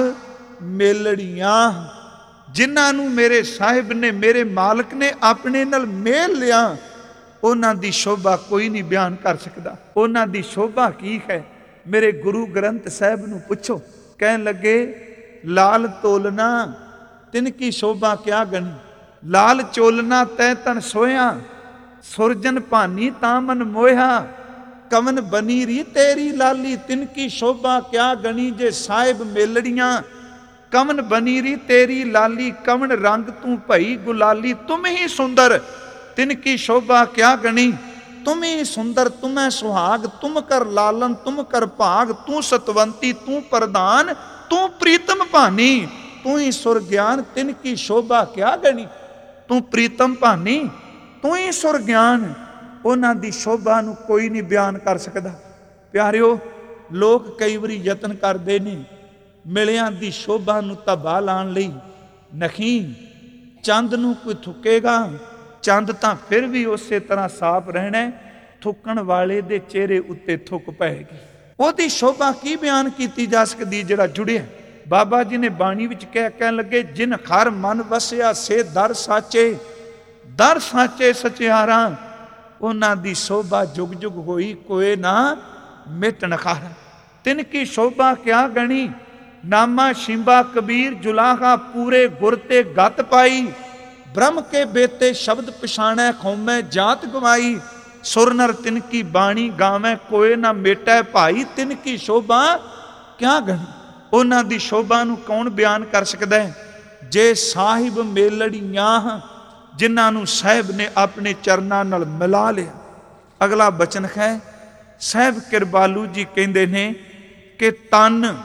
ਮੇਲੜੀਆਂ, ਜਿਨ੍ਹਾਂ ਨੂੰ ਮੇਰੇ ਸਾਹਿਬ ਨੇ, ਮੇਰੇ ਮਾਲਕ ਨੇ ਆਪਣੇ ਨਾਲ ਮੇਲ ਲਿਆ, ਉਹਨਾਂ ਦੀ ਸ਼ੋਭਾ ਕੋਈ ਨਹੀਂ ਬਿਆਨ ਕਰ ਸਕਦਾ। ਉਹਨਾਂ ਦੀ ਸ਼ੋਭਾ ਕੀ ਹੈ? ਮੇਰੇ ਗੁਰੂ ਗ੍ਰੰਥ ਸਾਹਿਬ ਨੂੰ ਪੁੱਛੋ। ਕਹਿਣ ਲੱਗੇ ਲਾਲ ਤੋਲਨਾ ਤਿਨ ਕੀ ਸ਼ੋਭਾ ਕਿਆ ਗਣੀ। ਲਾਲ ਚੋਲਨਾ ਤੈ ਤਨ ਸੋਇਆ, ਸੁਰਜਨ ਭਾਨੀ ਤਾਂ ਮਨ ਮੋਇਆ। ਕਵਨ ਬਨੀ ਰੀ ਤੇਰੀ ਲਾਲੀ, ਤਿਨ ਕੀ ਸ਼ੋਭਾ ਕਿਆ ਗਣੀ। ਜੇ ਸਾਹਿਬ ਮੇਲੜੀਆਂ, ਕਵਨ ਬਨੀ ਰੀ ਤੇਰੀ ਲਾਲੀ। ਕਵਨ ਰੰਗ ਤੂੰ ਭਈ ਗੁਲਾਲੀ, ਤੁਮ ਹੀ ਸੁੰਦਰ, ਤਿਨ ਕੀ ਸ਼ੋਭਾ ਕਿਆ ਗਣੀ। तुम ही सुंदर तुम्हें सुहाग, तुम कर लालन तुम कर भाग। तू सतवंती तू प्रधान, तू प्रीतम भानी। तू ही सुर ज्ञान तिन की शोभा क्या गणी। तू प्रीतम भानी, तू ही सुर ज्ञान। उन्हां दी शोभा नूं कोई नहीं बयान कर सकदा। ਪਿਆਰਿਓ, ਲੋਕ ਕਈ ਵਾਰੀ ਯਤਨ ਕਰਦੇ ਨੇ ਮਿਲਿਆਂ ਦੀ ਸ਼ੋਭਾ ਨੂੰ ਧੱਬਾ ਲਾਉਣ ਲਈ। ਨਹੀਂ, ਚੰਦ ਨੂੰ ਕੋਈ ਥੁੱਕੇਗਾ, ਚੰਦ ਤਾਂ ਫਿਰ ਵੀ ਉਸੇ ਤਰ੍ਹਾਂ ਸਾਫ਼ ਰਹਿਣਾ, ਥੁੱਕਣ ਵਾਲੇ ਦੇ ਚਿਹਰੇ ਉੱਤੇ ਥੁੱਕ ਪਏਗੀ। ਉਹਦੀ ਸ਼ੋਭਾ ਕੀ ਬਿਆਨ ਕੀਤੀ ਜਾ ਸਕਦੀ ਜਿਹੜਾ ਜੁੜਿਆ। ਬਾਬਾ ਜੀ ਨੇ ਬਾਣੀ ਵਿੱਚ ਕਹਿਣ ਲੱਗੇ, ਜਿਨ ਹਰ ਮਨ ਵਸਿਆ ਸੇ ਦਰ ਸਾਚੇ, ਦਰ ਸਾਚੇ ਸਚਿਆਰਾਂ। ਉਹਨਾਂ ਦੀ ਸ਼ੋਭਾ ਜੁਗ ਜੁਗ ਹੋਈ, ਕੋਏ ਨਾ ਮਿਟ ਨਖਾਰਾ। ਤਿਨ ਕੀ ਸ਼ੋਭਾ ਕਿਆ ਗਣੀ, ਨਾਮਾ ਸ਼ਿੰਬਾ ਕਬੀਰ ਜੁਲਾਹਾ, ਪੂਰੇ ਗੁਰ ਤੇ ਗਤ ਪਾਈ। ਬ੍ਰਹਮ ਕੇ ਬੇਤੇ ਸ਼ਬਦ ਪਛਾਣੈ, ਖੌਮੈ ਜਾਤ ਗਵਾਈ। ਸੁਰ ਨਰ ਤਿਨ ਕੀ ਬਾਣੀ ਗਾਵੈ, ਕੋਏ ਨਾ ਮੇਟੈ ਭਾਈ। ਤਿਨ ਕੀ ਸ਼ੋਭਾ ਕਿਆ ਗਣੀ। ਉਹਨਾਂ ਦੀ ਸ਼ੋਭਾ ਨੂੰ ਕੌਣ ਬਿਆਨ ਕਰ ਸਕਦਾ ਹੈ? ਜੇ ਸਾਹਿਬ ਮੇਲੜੀਆਂ, ਜਿਨ੍ਹਾਂ ਨੂੰ ਸਾਹਿਬ ਨੇ ਆਪਣੇ ਚਰਨਾਂ ਨਾਲ ਮਿਲਾ ਲਿਆ। ਅਗਲਾ ਬਚਨ ਹੈ, ਸਾਹਿਬ ਕਿਰਪਾਲੂ ਜੀ ਕਹਿੰਦੇ ਨੇ ਕਿ ਤਨ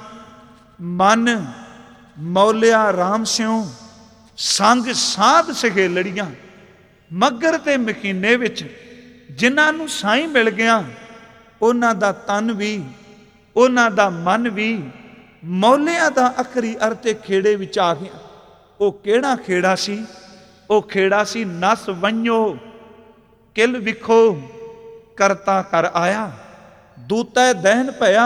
ਮਨ ਮੌਲਿਆ ਰਾਮ ਸਿਉ, ਸੰਗ ਸਾਧ ਸਹੇਲੜੀਆਂ। ਮੱਘਰ ਤੇ ਮਹੀਨੇ ਵਿੱਚ ਜਿਨ੍ਹਾਂ ਨੂੰ ਸਾਈਂ ਮਿਲ ਗਿਆ, ਉਹਨਾਂ ਦਾ ਤਨ ਵੀ, ਉਹਨਾਂ ਦਾ ਮਨ ਵੀ ਮੌਲਿਆਂ ਦਾ ਆਖਰੀ ਅਰਥ ਖੇੜੇ ਵਿੱਚ ਆ ਗਿਆ। ਉਹ ਕਿਹੜਾ ਖੇੜਾ ਸੀ? ਉਹ ਖੇੜਾ ਸੀ ਨਸ ਵੰਝੋ ਕਿਲ ਵਿਖੋ, ਕਰਤਾ ਕਰ ਆਇਆ। ਦੂਤੈ ਦਹਿਨ ਭਇਆ,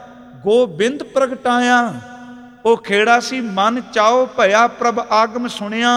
ਗੋਬਿੰਦ ਪ੍ਰਗਟਾਇਆ। ਉਹ ਖੇੜਾ ਸੀ ਮਨ ਚਾਓ ਭਇਆ, ਪ੍ਰਭ ਆਗਮ ਸੁਣਿਆ।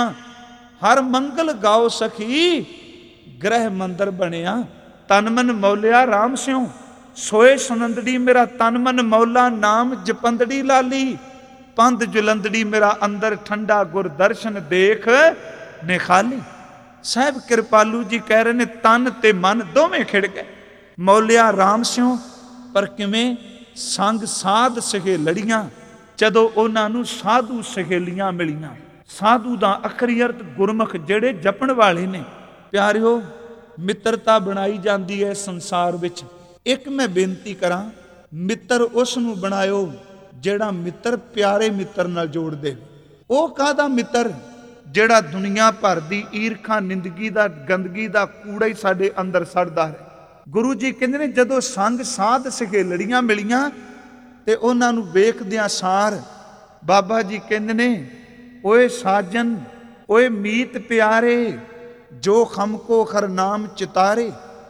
ਹਰ ਮੰਗਲ ਗਾਓ ਸਖੀ, ਗ੍ਰਹਿ ਮੰਦਰ ਬਣਿਆ। ਤਨ ਮਨ ਮੌਲਿਆ ਰਾਮ ਸਿਉ, ਸੋਏ ਸੁਨੰਦੜੀ ਮੇਰਾ ਤਨ ਮਨ ਮੌਲਾ। ਨਾਮ ਜਪੰਦੜੀ ਲਾਲੀ, ਪੰਧ ਜੁਲੰਦੜੀ ਮੇਰਾ ਅੰਦਰ ਠੰਡਾ। ਗੁਰ ਦਰਸ਼ਨ ਦੇਖ ਨਿਖਾਲੀ। ਸਾਹਿਬ ਕਿਰਪਾਲੂ ਜੀ ਕਹਿ ਰਹੇ ਨੇ ਤਨ ਤੇ ਮਨ ਦੋਵੇਂ ਖਿੜ ਗਏ। ਮੌਲਿਆ ਰਾਮ ਸਿਉ, ਪਰ ਕਿਵੇਂ? ਸੰਗ ਸਾਧ ਸਹੇਲੜੀਆਂ। ਜਦੋਂ ਉਹਨਾਂ ਨੂੰ ਸਾਧੂ ਸਹੇਲੀਆਂ ਮਿਲੀਆਂ। ਸਾਧੂ ਦਾ ਆਖਰੀ ਅਰਥ ਗੁਰਮੁਖ ਜਿਹੜੇ ਜਪਣ ਵਾਲੇ ਨੇ। ਪਿਆਰਿਓ, ਮਿੱਤਰਤਾ ਬਣਾਈ ਜਾਂਦੀ ਹੈ ਸੰਸਾਰ ਵਿੱਚ। ਇੱਕ ਮੈਂ ਬੇਨਤੀ ਕਰਾਂ, ਮਿੱਤਰ ਉਸ ਨੂੰ ਬਣਾਇਓ ਜਿਹੜਾ ਮਿੱਤਰ ਪਿਆਰੇ ਮਿੱਤਰ ਨਾਲ ਜੋੜ ਦੇ। ਉਹ ਕਾਹਦਾ ਮਿੱਤਰ? ਜਿਹੜਾ ਦੁਨੀਆ ਭਰ ਦੀ ਈਰਖਾ, ਨਿੰਦਗੀ ਦਾ, ਗੰਦਗੀ ਦਾ ਕੂੜਾ ਹੀ ਸਾਡੇ ਅੰਦਰ ਸੜਦਾ ਹੈ। ਗੁਰੂ ਜੀ ਕਹਿੰਦੇ ਨੇ ਜਦੋਂ ਸੰਗ ਸਾਧ ਸਹੇਲੜੀਆਂ ਮਿਲੀਆਂ ਤੇ ਉਹਨਾਂ ਨੂੰ ਵੇਖਦਿਆਂ ਸਾਰ ਬਾਬਾ ਜੀ ਕਹਿੰਦੇ ਨੇ, ਓਏ ਸਾਜਨ ਓਏ ਮੀਤ ਪਿਆਰੇ, ਜੋ ਖਮ ਕੋ ਖਰ ਨਾਮ ਚਿਤਾਰੇ।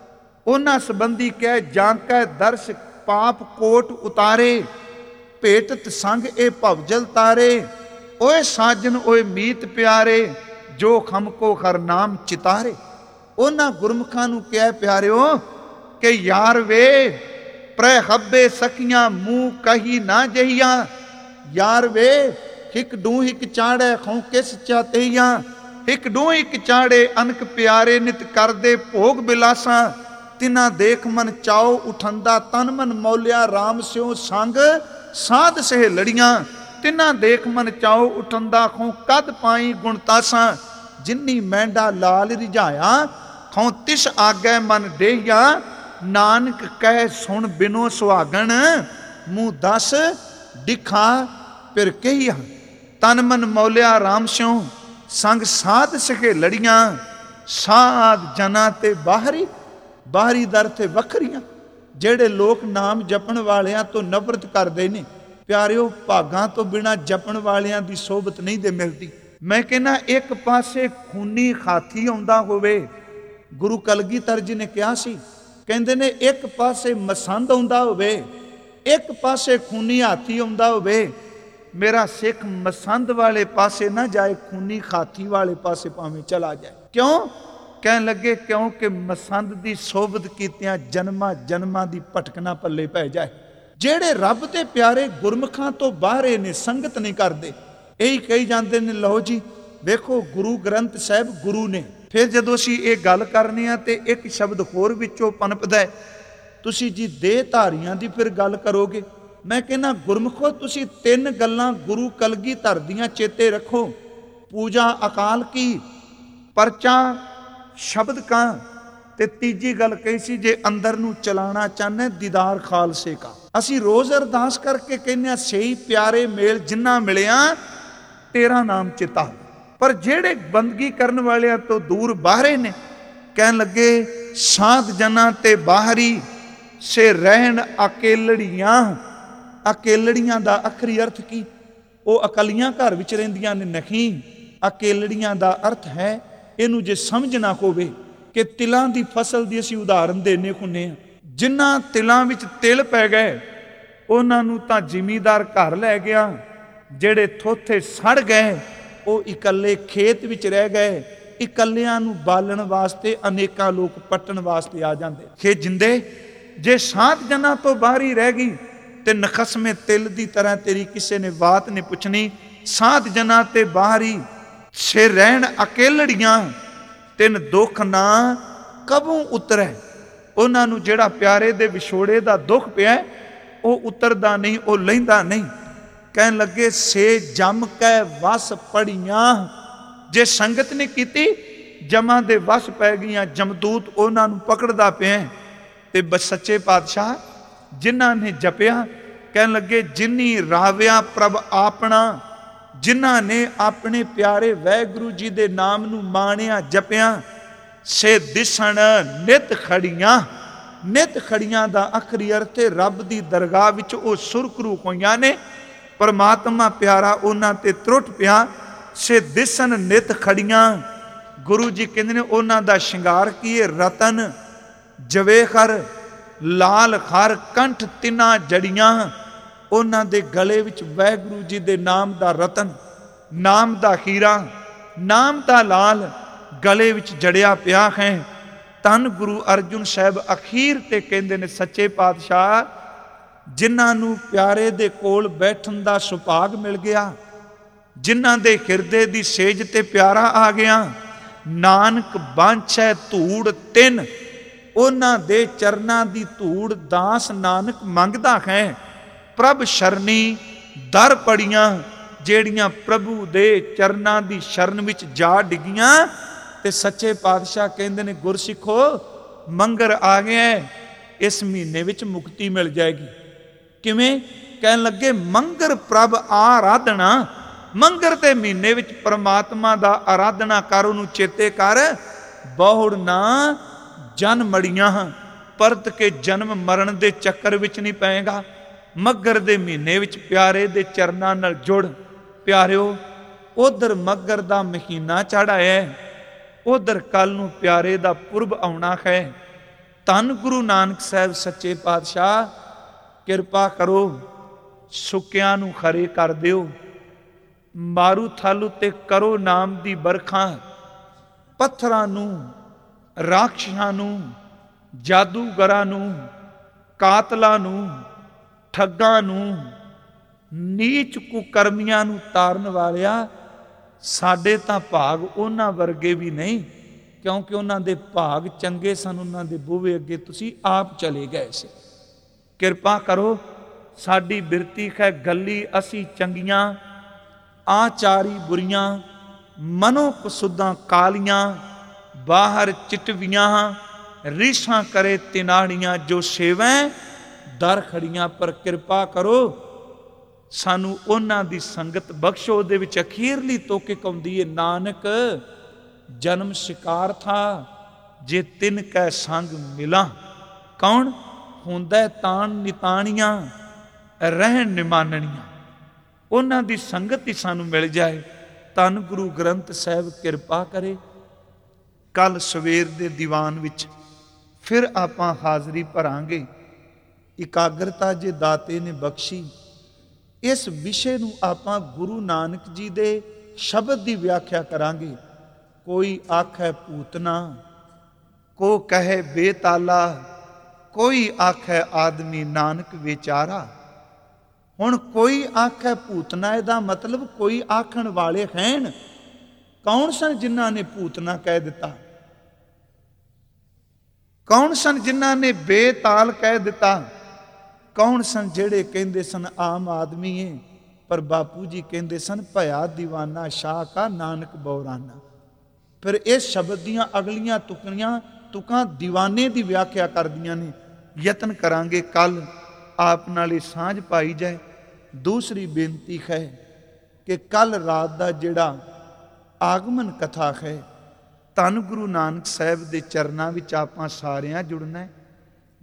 ਉਹਨਾਂ ਸੰਬੰਧੀ ਕਹਿ ਜਾਂਕੈ ਦਰਸ਼ ਪਾਪ ਕੋਟ ਉਤਾਰੇ, ਭੇਟਤ ਸੰਗ ਇਹ ਭਵਜਲ ਤਾਰੇ। ਓਏ ਸਾਜਨ ਓਏ ਮੀਤ ਪਿਆਰੇ, ਜੋ ਖਮ ਕੋ ਖਰ ਨਾਮ ਚਿਤਾਰੇ। ਉਹਨਾਂ ਗੁਰਮੁਖਾਂ ਨੂੰ ਕਿਹਾ ਪਿਆਰਿਓ ਕਿ ਯਾਰ ਵੇ ਪ੍ਰੈ ਹੱਬੇ ਸਖੀਆਂ, ਮੂੰਹ ਕਹੀ ਨਾ ਜਹੀਆਂ। ਯਾਰ ਵੇ ਹਿਕ ਡੂ ਹਿਕ ਚਾੜੈ, ਖੌ ਕਿਸ ਚਾਤਈਆਂ। ਹਿਕ ਡੂ ਹਿਕ ਚਾੜੇ ਅਨਕ ਪਿਆਰੇ, ਨਿਤ ਕਰਦੇ ਭੋਗ ਬਿਲਾਸਾਂ। ਤਿਨਾ ਦੇਖ ਮਨ ਚਾਓ ਉਠੰਦਾ, ਤਨ ਮਨ ਮੌਲਿਆ ਰਾਮ ਸਿਉ। ਸੰਗ ਸਾਧ ਸਹੇਲੜੀਆਂ, ਤਿਨਾ ਦੇਖ ਮਨ ਚਾਓ ਉਠੰਦਾ। ਖੌ ਕਦ ਪਾਈ ਗੁਣਤਾਸਾਂ, ਜਿਨੀ ਮਹਿੰਡਾ ਲਾਲ ਰਿਝਾਇਆ। ਖੌ ਤਿਸ ਆਗੈ ਮਨ ਡੇਹੀਆਂ, ਨਾਨਕ ਕਹਿ ਸੁਣ ਬਿਨੋ ਸੁਹਾਗਣ। ਮੂੰਹ ਦਸ ਦਿਖਾ ਫਿਰ ਕਹੀਆ। ਤਨ ਮਨ ਮੌਲਿਆ ਰਾਮ ਸਿਉ, ਸੰਗ ਸਾਧ ਸਹੇਲੜੀਆਂ। ਸਾਧ ਜਨਾ ਤੇ ਬਾਹਰੀ, ਬਾਹਰੀ ਦਰ ਤੇ ਵੱਖਰੀਆਂ। ਜਿਹੜੇ ਲੋਕ ਨਾਮ ਜਪਣ ਵਾਲਿਆਂ ਤੋਂ ਨਫ਼ਰਤ ਕਰਦੇ ਨੇ, ਪਿਆਰਿਓ, ਭਾਗਾਂ ਤੋਂ ਬਿਨਾਂ ਜਪਣ ਵਾਲਿਆਂ ਦੀ ਸੋਭਤ ਨਹੀਂ ਦੇ ਮਿਲਦੀ। ਮੈਂ ਕਹਿੰਦਾ ਇੱਕ ਪਾਸੇ ਖੂਨੀ ਹਾਥੀ ਆਉਂਦਾ ਹੋਵੇ, ਗੁਰੂ ਕਲਗੀਧਰ ਜੀ ਨੇ ਕਿਹਾ ਸੀ, ਕਹਿੰਦੇ ਨੇ ਇੱਕ ਪਾਸੇ ਮਸੰਦ ਆਉਂਦਾ ਹੋਵੇ, ਇੱਕ ਪਾਸੇ ਖੂਨੀ ਹਾਥੀ ਆਉਂਦਾ ਹੋਵੇ, ਮੇਰਾ ਸਿੱਖ ਮਸੰਦ ਵਾਲੇ ਪਾਸੇ ਨਾ ਜਾਏ, ਖੂਨੀ ਹਾਥੀ ਵਾਲੇ ਪਾਸੇ ਭਾਵੇਂ ਚਲਾ ਜਾਏ। ਕਿਉਂ? ਕਹਿਣ ਲੱਗੇ ਕਿਉਂਕਿ ਮਸੰਦ ਦੀ ਸੋਭਤ ਕੀਤਿਆਂ ਜਨਮਾਂ ਜਨਮਾਂ ਦੀ ਭਟਕਣਾ ਪੱਲੇ ਪੈ ਜਾਏ। ਜਿਹੜੇ ਰੱਬ ਦੇ ਪਿਆਰੇ ਗੁਰਮੁਖਾਂ ਤੋਂ ਬਾਹਰੇ ਨੇ, ਸੰਗਤ ਨਹੀਂ ਕਰਦੇ, ਇਹੀ ਕਹੀ ਜਾਂਦੇ ਨੇ ਲਓ ਜੀ ਵੇਖੋ ਗੁਰੂ ਗ੍ਰੰਥ ਸਾਹਿਬ ਗੁਰੂ ਨੇ। ਫਿਰ ਜਦੋਂ ਅਸੀਂ ਇਹ ਗੱਲ ਕਰਨੀ ਆ ਤੇ ਇੱਕ ਸ਼ਬਦ ਹੋਰ ਵਿੱਚੋਂ ਪਨਪਦਾ, ਤੁਸੀਂ ਜੀ ਦੇਹ ਧਾਰੀਆਂ ਦੀ ਫਿਰ ਗੱਲ ਕਰੋਗੇ। ਮੈਂ ਕਹਿੰਦਾ ਗੁਰਮੁਖੋ ਤੁਸੀਂ ਤਿੰਨ ਗੱਲਾਂ ਗੁਰੂ ਕਲਗੀਧਰ ਦੀਆਂ ਚੇਤੇ ਰੱਖੋ। ਪੂਜਾ ਅਕਾਲ ਕੀ, ਪਰਚਾ ਸ਼ਬਦ ਕਾ, ਤੇ ਤੀਜੀ ਗੱਲ ਕਹੀ ਸੀ ਜੇ ਅੰਦਰ ਨੂੰ ਚਲਾਣਾ ਚਾਹੁੰਦੇ ਦੀਦਾਰ ਖਾਲਸੇ ਕਾ। ਅਸੀਂ ਰੋਜ਼ ਅਰਦਾਸ ਕਰਕੇ ਕਹਿੰਦੇ ਆ ਸਹੀ ਪਿਆਰੇ ਮੇਲ ਜਿੰਨਾ ਮਿਲਿਆ ਤੇਰਾ ਨਾਮ ਚਿਤਾ। ਪਰ ਜਿਹੜੇ ਬੰਦਗੀ ਕਰਨ ਵਾਲਿਆਂ ਤੋਂ ਦੂਰ ਬਾਹਰੇ ਨੇ, ਕਹਿਣ ਲੱਗੇ ਸਾਧ ਜਨਾਂ ਤੇ ਬਾਹਰੀ, ਸੇ ਰਹਿਣ ਅਕੇਲੜੀਆਂ। ਅਕੇਲੜੀਆਂ ਦਾ ਆਖਰੀ ਅਰਥ ਕੀ? ਉਹ ਇਕੱਲੀਆਂ ਘਰ ਵਿੱਚ ਰਹਿੰਦੀਆਂ ਨੇ? ਨਹੀਂ, ਅਕੇਲੜੀਆਂ ਦਾ ਅਰਥ ਹੈ, ਇਹਨੂੰ ਜੇ ਸਮਝਣਾ ਹੋਵੇ ਕਿ ਤਿਲਾਂ ਦੀ ਫਸਲ ਦੀ ਅਸੀਂ ਉਦਾਹਰਨ ਦੇਣੇ ਹੁੰਦੇ ਹਾਂ। ਜਿਨ੍ਹਾਂ ਤਿਲਾਂ ਵਿੱਚ ਤਿਲ ਪੈ ਗਏ ਉਹਨਾਂ ਨੂੰ ਤਾਂ ਜ਼ਿਮੀਦਾਰ ਘਰ ਲੈ ਗਿਆ, ਜਿਹੜੇ ਥੋਥੇ ਸੜ ਗਏ ਉਹ ਇਕੱਲੇ ਖੇਤ ਵਿੱਚ ਰਹਿ ਗਏ। ਇਕੱਲਿਆਂ ਨੂੰ ਬਾਲਣ ਵਾਸਤੇ ਅਨੇਕਾਂ ਲੋਕ ਪੱਟਣ ਵਾਸਤੇ ਆ ਜਾਂਦੇ। ਖੇ ਜਿੰਦੇ ਜੇ 7 ਜਨਾਂ ਤੋਂ ਬਾਹਰ ਹੀ ਰਹਿ ਗਈ ਤੇ ਨਖਸਮੇ ਤਿਲ ਦੀ ਤਰ੍ਹਾਂ ਤੇਰੀ ਕਿਸੇ ਨੇ ਬਾਤ ਨਹੀਂ ਪੁੱਛਣੀ। 7 ਜਨਾਂ ਤੇ ਬਾਹਰ ਹੀ ਸੇ ਰਹਿਣ ਅਕੇਲੜੀਆਂ, ਤਿੰਨ ਦੁੱਖ ਨਾ ਕਬੂ ਉਤਰੈ। ਉਹਨਾਂ ਨੂੰ ਜਿਹੜਾ ਪਿਆਰੇ ਦੇ ਵਿਛੋੜੇ ਦਾ ਦੁੱਖ ਪਿਆ ਉਹ ਉਤਰਦਾ ਨਹੀਂ, ਉਹ ਲੈਂਦਾ ਨਹੀਂ। ਕਹਿਣ ਲੱਗੇ ਸੇ ਜਮ ਕੈ ਵਸ ਪੜੀਆਂ। ਜੇ ਸੰਗਤ ਨੇ ਕੀਤੀ ਜਮਾਂ ਦੇ ਵਸ ਪੈ ਗਈਆਂ, ਜਮਦੂਤ ਉਹਨਾਂ ਨੂੰ ਪਕੜਦਾ ਪਿਆ। ਤੇ ਸੱਚੇ ਪਾਤਸ਼ਾਹ ਜਿਨ੍ਹਾਂ ਨੇ ਜਪਿਆ, ਕਹਿਣ ਲੱਗੇ ਜਿਨੀ ਰਾਵਿਆ ਪ੍ਰਭ ਆਪਣਾ, ਜਿਨ੍ਹਾਂ ਨੇ ਆਪਣੇ ਪਿਆਰੇ ਵਾਹਿਗੁਰੂ ਜੀ ਦੇ ਨਾਮ ਨੂੰ ਮਾਣਿਆ ਜਪਿਆ, ਸੇ ਦਿਸਣ ਨਿਤ ਖੜੀਆਂ। ਨਿਤ ਖੜੀਆਂ ਦਾ ਆਖਰੀ ਅਰਥ ਹੈ ਰੱਬ ਦੀ ਦਰਗਾਹ ਵਿੱਚ ਉਹ ਸੁਰਖਰੂ ਹੋਈਆਂ ਨੇ। ਪਰਮਾਤਮਾ ਪਿਆਰਾ ਉਹਨਾਂ ਤੇ ਤਰੁੱਟ ਪਿਆ। ਸੇ ਦਿਸਣ ਨਿਤ ਖੜੀਆਂ। ਗੁਰੂ ਜੀ ਕਹਿੰਦੇ ਨੇ ਉਹਨਾਂ ਦਾ ਸ਼ਿੰਗਾਰ ਕੀ ਹੈ? ਰਤਨ ਜਵੇਖਰ ਲਾਲ ਖਰ ਕੰਠ ਤਿੰਨਾਂ ਜੜੀਆਂ। ਉਹਨਾਂ ਦੇ ਗਲੇ ਵਿੱਚ ਵਾਹਿਗੁਰੂ ਜੀ ਦੇ ਨਾਮ ਦਾ ਰਤਨ, ਨਾਮ ਦਾ ਹੀਰਾ, ਨਾਮ ਦਾ ਲਾਲ ਗਲੇ ਵਿੱਚ ਜੜਿਆ ਪਿਆ ਹੈ। ਧੰਨ ਗੁਰੂ ਅਰਜੁਨ ਸਾਹਿਬ ਅਖੀਰ ਤੇ ਕਹਿੰਦੇ ਨੇ ਸੱਚੇ ਪਾਤਸ਼ਾਹ ਜਿਨ੍ਹਾਂ ਨੂੰ ਪਿਆਰੇ ਦੇ ਕੋਲ ਬੈਠਣ ਦਾ ਸੁਭਾਗ ਮਿਲ ਗਿਆ, ਜਿਨ੍ਹਾਂ ਦੇ ਹਿਰਦੇ ਦੀ ਸੇਜ ਤੇ ਪਿਆਰਾ ਆ ਗਿਆ, ਨਾਨਕ ਬਾਂਛੈ ਧੂੜ ਤਿੰਨ। ਉਹਨਾਂ ਦੇ ਚਰਨਾਂ ਦੀ ਧੂੜ ਦਾਸ ਨਾਨਕ ਮੰਗਦਾ ਹੈ। ਪ੍ਰਭ ਸ਼ਰਨੀ ਦਰ ਪੜੀਆਂ, ਜਿਹੜੀਆਂ ਪ੍ਰਭੂ ਦੇ ਚਰਨਾਂ ਦੀ ਸ਼ਰਨ ਵਿੱਚ ਜਾ ਡਿੱਗੀਆਂ। ਤੇ ਸੱਚੇ ਪਾਤਸ਼ਾਹ ਕਹਿੰਦੇ ਨੇ ਗੁਰਸਿੱਖੋ ਮੰਗਰ ਆ ਗਿਆ, ਇਸ ਮਹੀਨੇ ਵਿੱਚ ਮੁਕਤੀ ਮਿਲ ਜਾਏਗੀ। ਕਿਵੇਂ? ਕਹਿਣ ਲੱਗੇ ਮੰਗਰ ਪ੍ਰਭ ਆਰਾਧਨਾ। ਮੰਗਰ ਦੇ ਮਹੀਨੇ ਵਿੱਚ ਪਰਮਾਤਮਾ ਦਾ ਆਰਾਧਨਾ ਕਰ, ਉਹਨੂੰ ਚੇਤੇ ਕਰ। ਬਹੁੜ ਨਾ ਜਨ ਮੜੀਆਂ, ਪਰਤ ਕੇ ਜਨਮ ਮਰਨ ਦੇ ਚੱਕਰ ਵਿੱਚ ਨਹੀਂ ਪਏਗਾ। ਮੱਘਰ ਦੇ ਮਹੀਨੇ ਵਿੱਚ ਪਿਆਰੇ ਦੇ ਚਰਨਾਂ ਨਾਲ ਜੁੜ। ਪਿਆਰਿਓ ਉਧਰ ਮੱਘਰ ਦਾ ਮਹੀਨਾ ਚੜ੍ਹ ਆਇਆ, ਉਧਰ ਕੱਲ ਨੂੰ ਪਿਆਰੇ ਦਾ ਪੁਰਬ ਆਉਣਾ ਹੈ। ਧੰਨ ਗੁਰੂ ਨਾਨਕ ਸਾਹਿਬ ਸੱਚੇ ਪਾਤਸ਼ਾਹ ਕਿਰਪਾ ਕਰੋ, ਸੁੱਕਿਆਂ ਨੂੰ ਖਰੇ ਕਰ ਦਿਓ। ਮਾਰੂ ਥਲ ਉੱਤੇ ਕਰੋ ਨਾਮ ਦੀ ਬਰਖਾ। ਪੱਥਰਾਂ ਨੂੰ, ਰਾਖਸ਼ਾਂ ਨੂੰ, ਜਾਦੂਗਰਾਂ ਨੂੰ, ਕਾਤਲਾਂ ਨੂੰ, ਠੱਗਾਂ ਨੂੰ, ਨੀਚ ਕੁਕਰਮੀਆਂ ਨੂੰ ਤਾਰਨ ਵਾਲਿਆ, ਸਾਡੇ ਤਾਂ ਭਾਗ ਉਹਨਾਂ ਵਰਗੇ ਵੀ ਨਹੀਂ, ਕਿਉਂਕਿ ਉਹਨਾਂ ਦੇ ਭਾਗ ਚੰਗੇ ਸਨ। ਉਹਨਾਂ ਦੇ ਬੂਹੇ ਅੱਗੇ ਤੁਸੀਂ ਆਪ ਚਲੇ ਗਏ ਸੀ। ਕਿਰਪਾ ਕਰੋ, ਸਾਡੀ ਬਿਰਤੀ ਹੈ ਗੱਲੀ ਅਸੀਂ ਚੰਗੀਆਂ, ਆਚਾਰੀ ਬੁਰੀਆਂ, ਮਨੋ ਕਸੁੱਦਾਂ ਕਾਲੀਆਂ, ਬਾਹਰ ਚਿਟਵੀਆਂ, ਰੀਸਾਂ ਕਰੇ ਤਿਨਾੜੀਆਂ, ਜੋ ਸੇਵੈ ਦਰ ਖੜੀਆਂ। ਪਰ ਕਿਰਪਾ ਕਰੋ ਸਾਨੂੰ ਉਹਨਾਂ ਦੀ ਸੰਗਤ ਬਖਸ਼ੋ। ਉਹਦੇ ਵਿੱਚ ਅਖੀਰਲੀ ਤੋਕੇ ਆਉਂਦੀ ਹੈ, ਨਾਨਕ ਜਨਮ ਸ਼ਿਕਾਰ ਥਾ ਜੇ ਤਿਨ ਕੈ ਸੰਗ ਮਿਲਾਂ। ਕੌਣ ਹੁੰਦਾ? ਤਾਣ ਨਿਤਾਣੀਆਂ ਰਹਿਣ ਨਿਮਾਨਣੀਆਂ। ਉਹਨਾਂ ਦੀ ਸੰਗਤ ਹੀ ਸਾਨੂੰ ਮਿਲ ਜਾਏ। ਧੰਨ ਗੁਰੂ ਗ੍ਰੰਥ ਸਾਹਿਬ ਕਿਰਪਾ ਕਰੇ। ਕੱਲ ਸਵੇਰ ਦੇ ਦੀਵਾਨ ਵਿੱਚ ਫਿਰ ਆਪਾਂ ਹਾਜ਼ਰੀ ਭਰਾਂਗੇ। ਇਕਾਗਰਤਾ ਜੇ ਦਾਤੇ ਨੇ ਬਖਸ਼ੀ, ਇਸ ਵਿਸ਼ੇ ਨੂੰ ਆਪਾਂ ਗੁਰੂ ਨਾਨਕ ਜੀ ਦੇ ਸ਼ਬਦ ਦੀ ਵਿਆਖਿਆ ਕਰਾਂਗੇ। ਕੋਈ ਆਖੈ ਪੂਤਨਾ, ਕੋ ਕਹੇ ਬੇਤਾਲਾ, ਕੋਈ ਆਖੈ ਆਦਮੀ ਨਾਨਕ ਵਿਚਾਰਾ। ਹੁਣ ਕੋਈ ਆਖੈ ਪੂਤਨਾ, ਇਹਦਾ ਮਤਲਬ ਕੋਈ ਆਖਣ ਵਾਲੇ ਹਨ। ਕੌਣ ਸਨ ਜਿਨ੍ਹਾਂ ਨੇ ਪੂਤਨਾ ਕਹਿ ਦਿੱਤਾ? ਕੌਣ ਸਨ ਜਿਨ੍ਹਾਂ ਨੇ ਬੇਤਾਲ ਕਹਿ ਦਿੱਤਾ? ਕੌਣ ਸਨ ਜਿਹੜੇ ਕਹਿੰਦੇ ਸਨ ਆਮ ਆਦਮੀ ਹੈ, ਪਰ ਬਾਪੂ ਜੀ ਕਹਿੰਦੇ ਸਨ ਭਇਆ ਦੀਵਾਨਾ ਸ਼ਾਹ ਕਾ ਨਾਨਕ ਬੌਰਾਨਾ। ਫਿਰ ਇਸ ਸ਼ਬਦ ਦੀਆਂ ਅਗਲੀਆਂ ਤੁਕਾਂ ਦੀਵਾਨੇ ਦੀ ਵਿਆਖਿਆ ਕਰਦੀਆਂ ਨੇ। ਯਤਨ ਕਰਾਂਗੇ ਕੱਲ ਆਪ ਨਾਲ ਇਹ ਸਾਂਝ ਪਾਈ ਜਾਏ। ਦੂਸਰੀ ਬੇਨਤੀ ਹੈ ਕਿ ਕੱਲ ਰਾਤ ਦਾ ਜਿਹੜਾ ਆਗਮਨ ਕਥਾ ਹੈ, ਧੰਨ ਗੁਰੂ ਨਾਨਕ ਸਾਹਿਬ ਦੇ ਚਰਨਾਂ ਵਿੱਚ ਆਪਾਂ ਸਾਰਿਆਂ ਜੁੜਨਾ ਹੈ।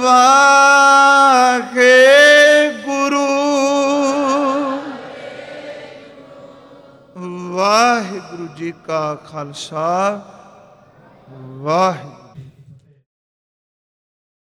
ਵਾਹਿਗੁਰੂ ਵਾਹਿਗੁਰੂ ਜੀ ਕਾ ਖਾਲਸਾ ਵਾਹਿਗੁਰੂ।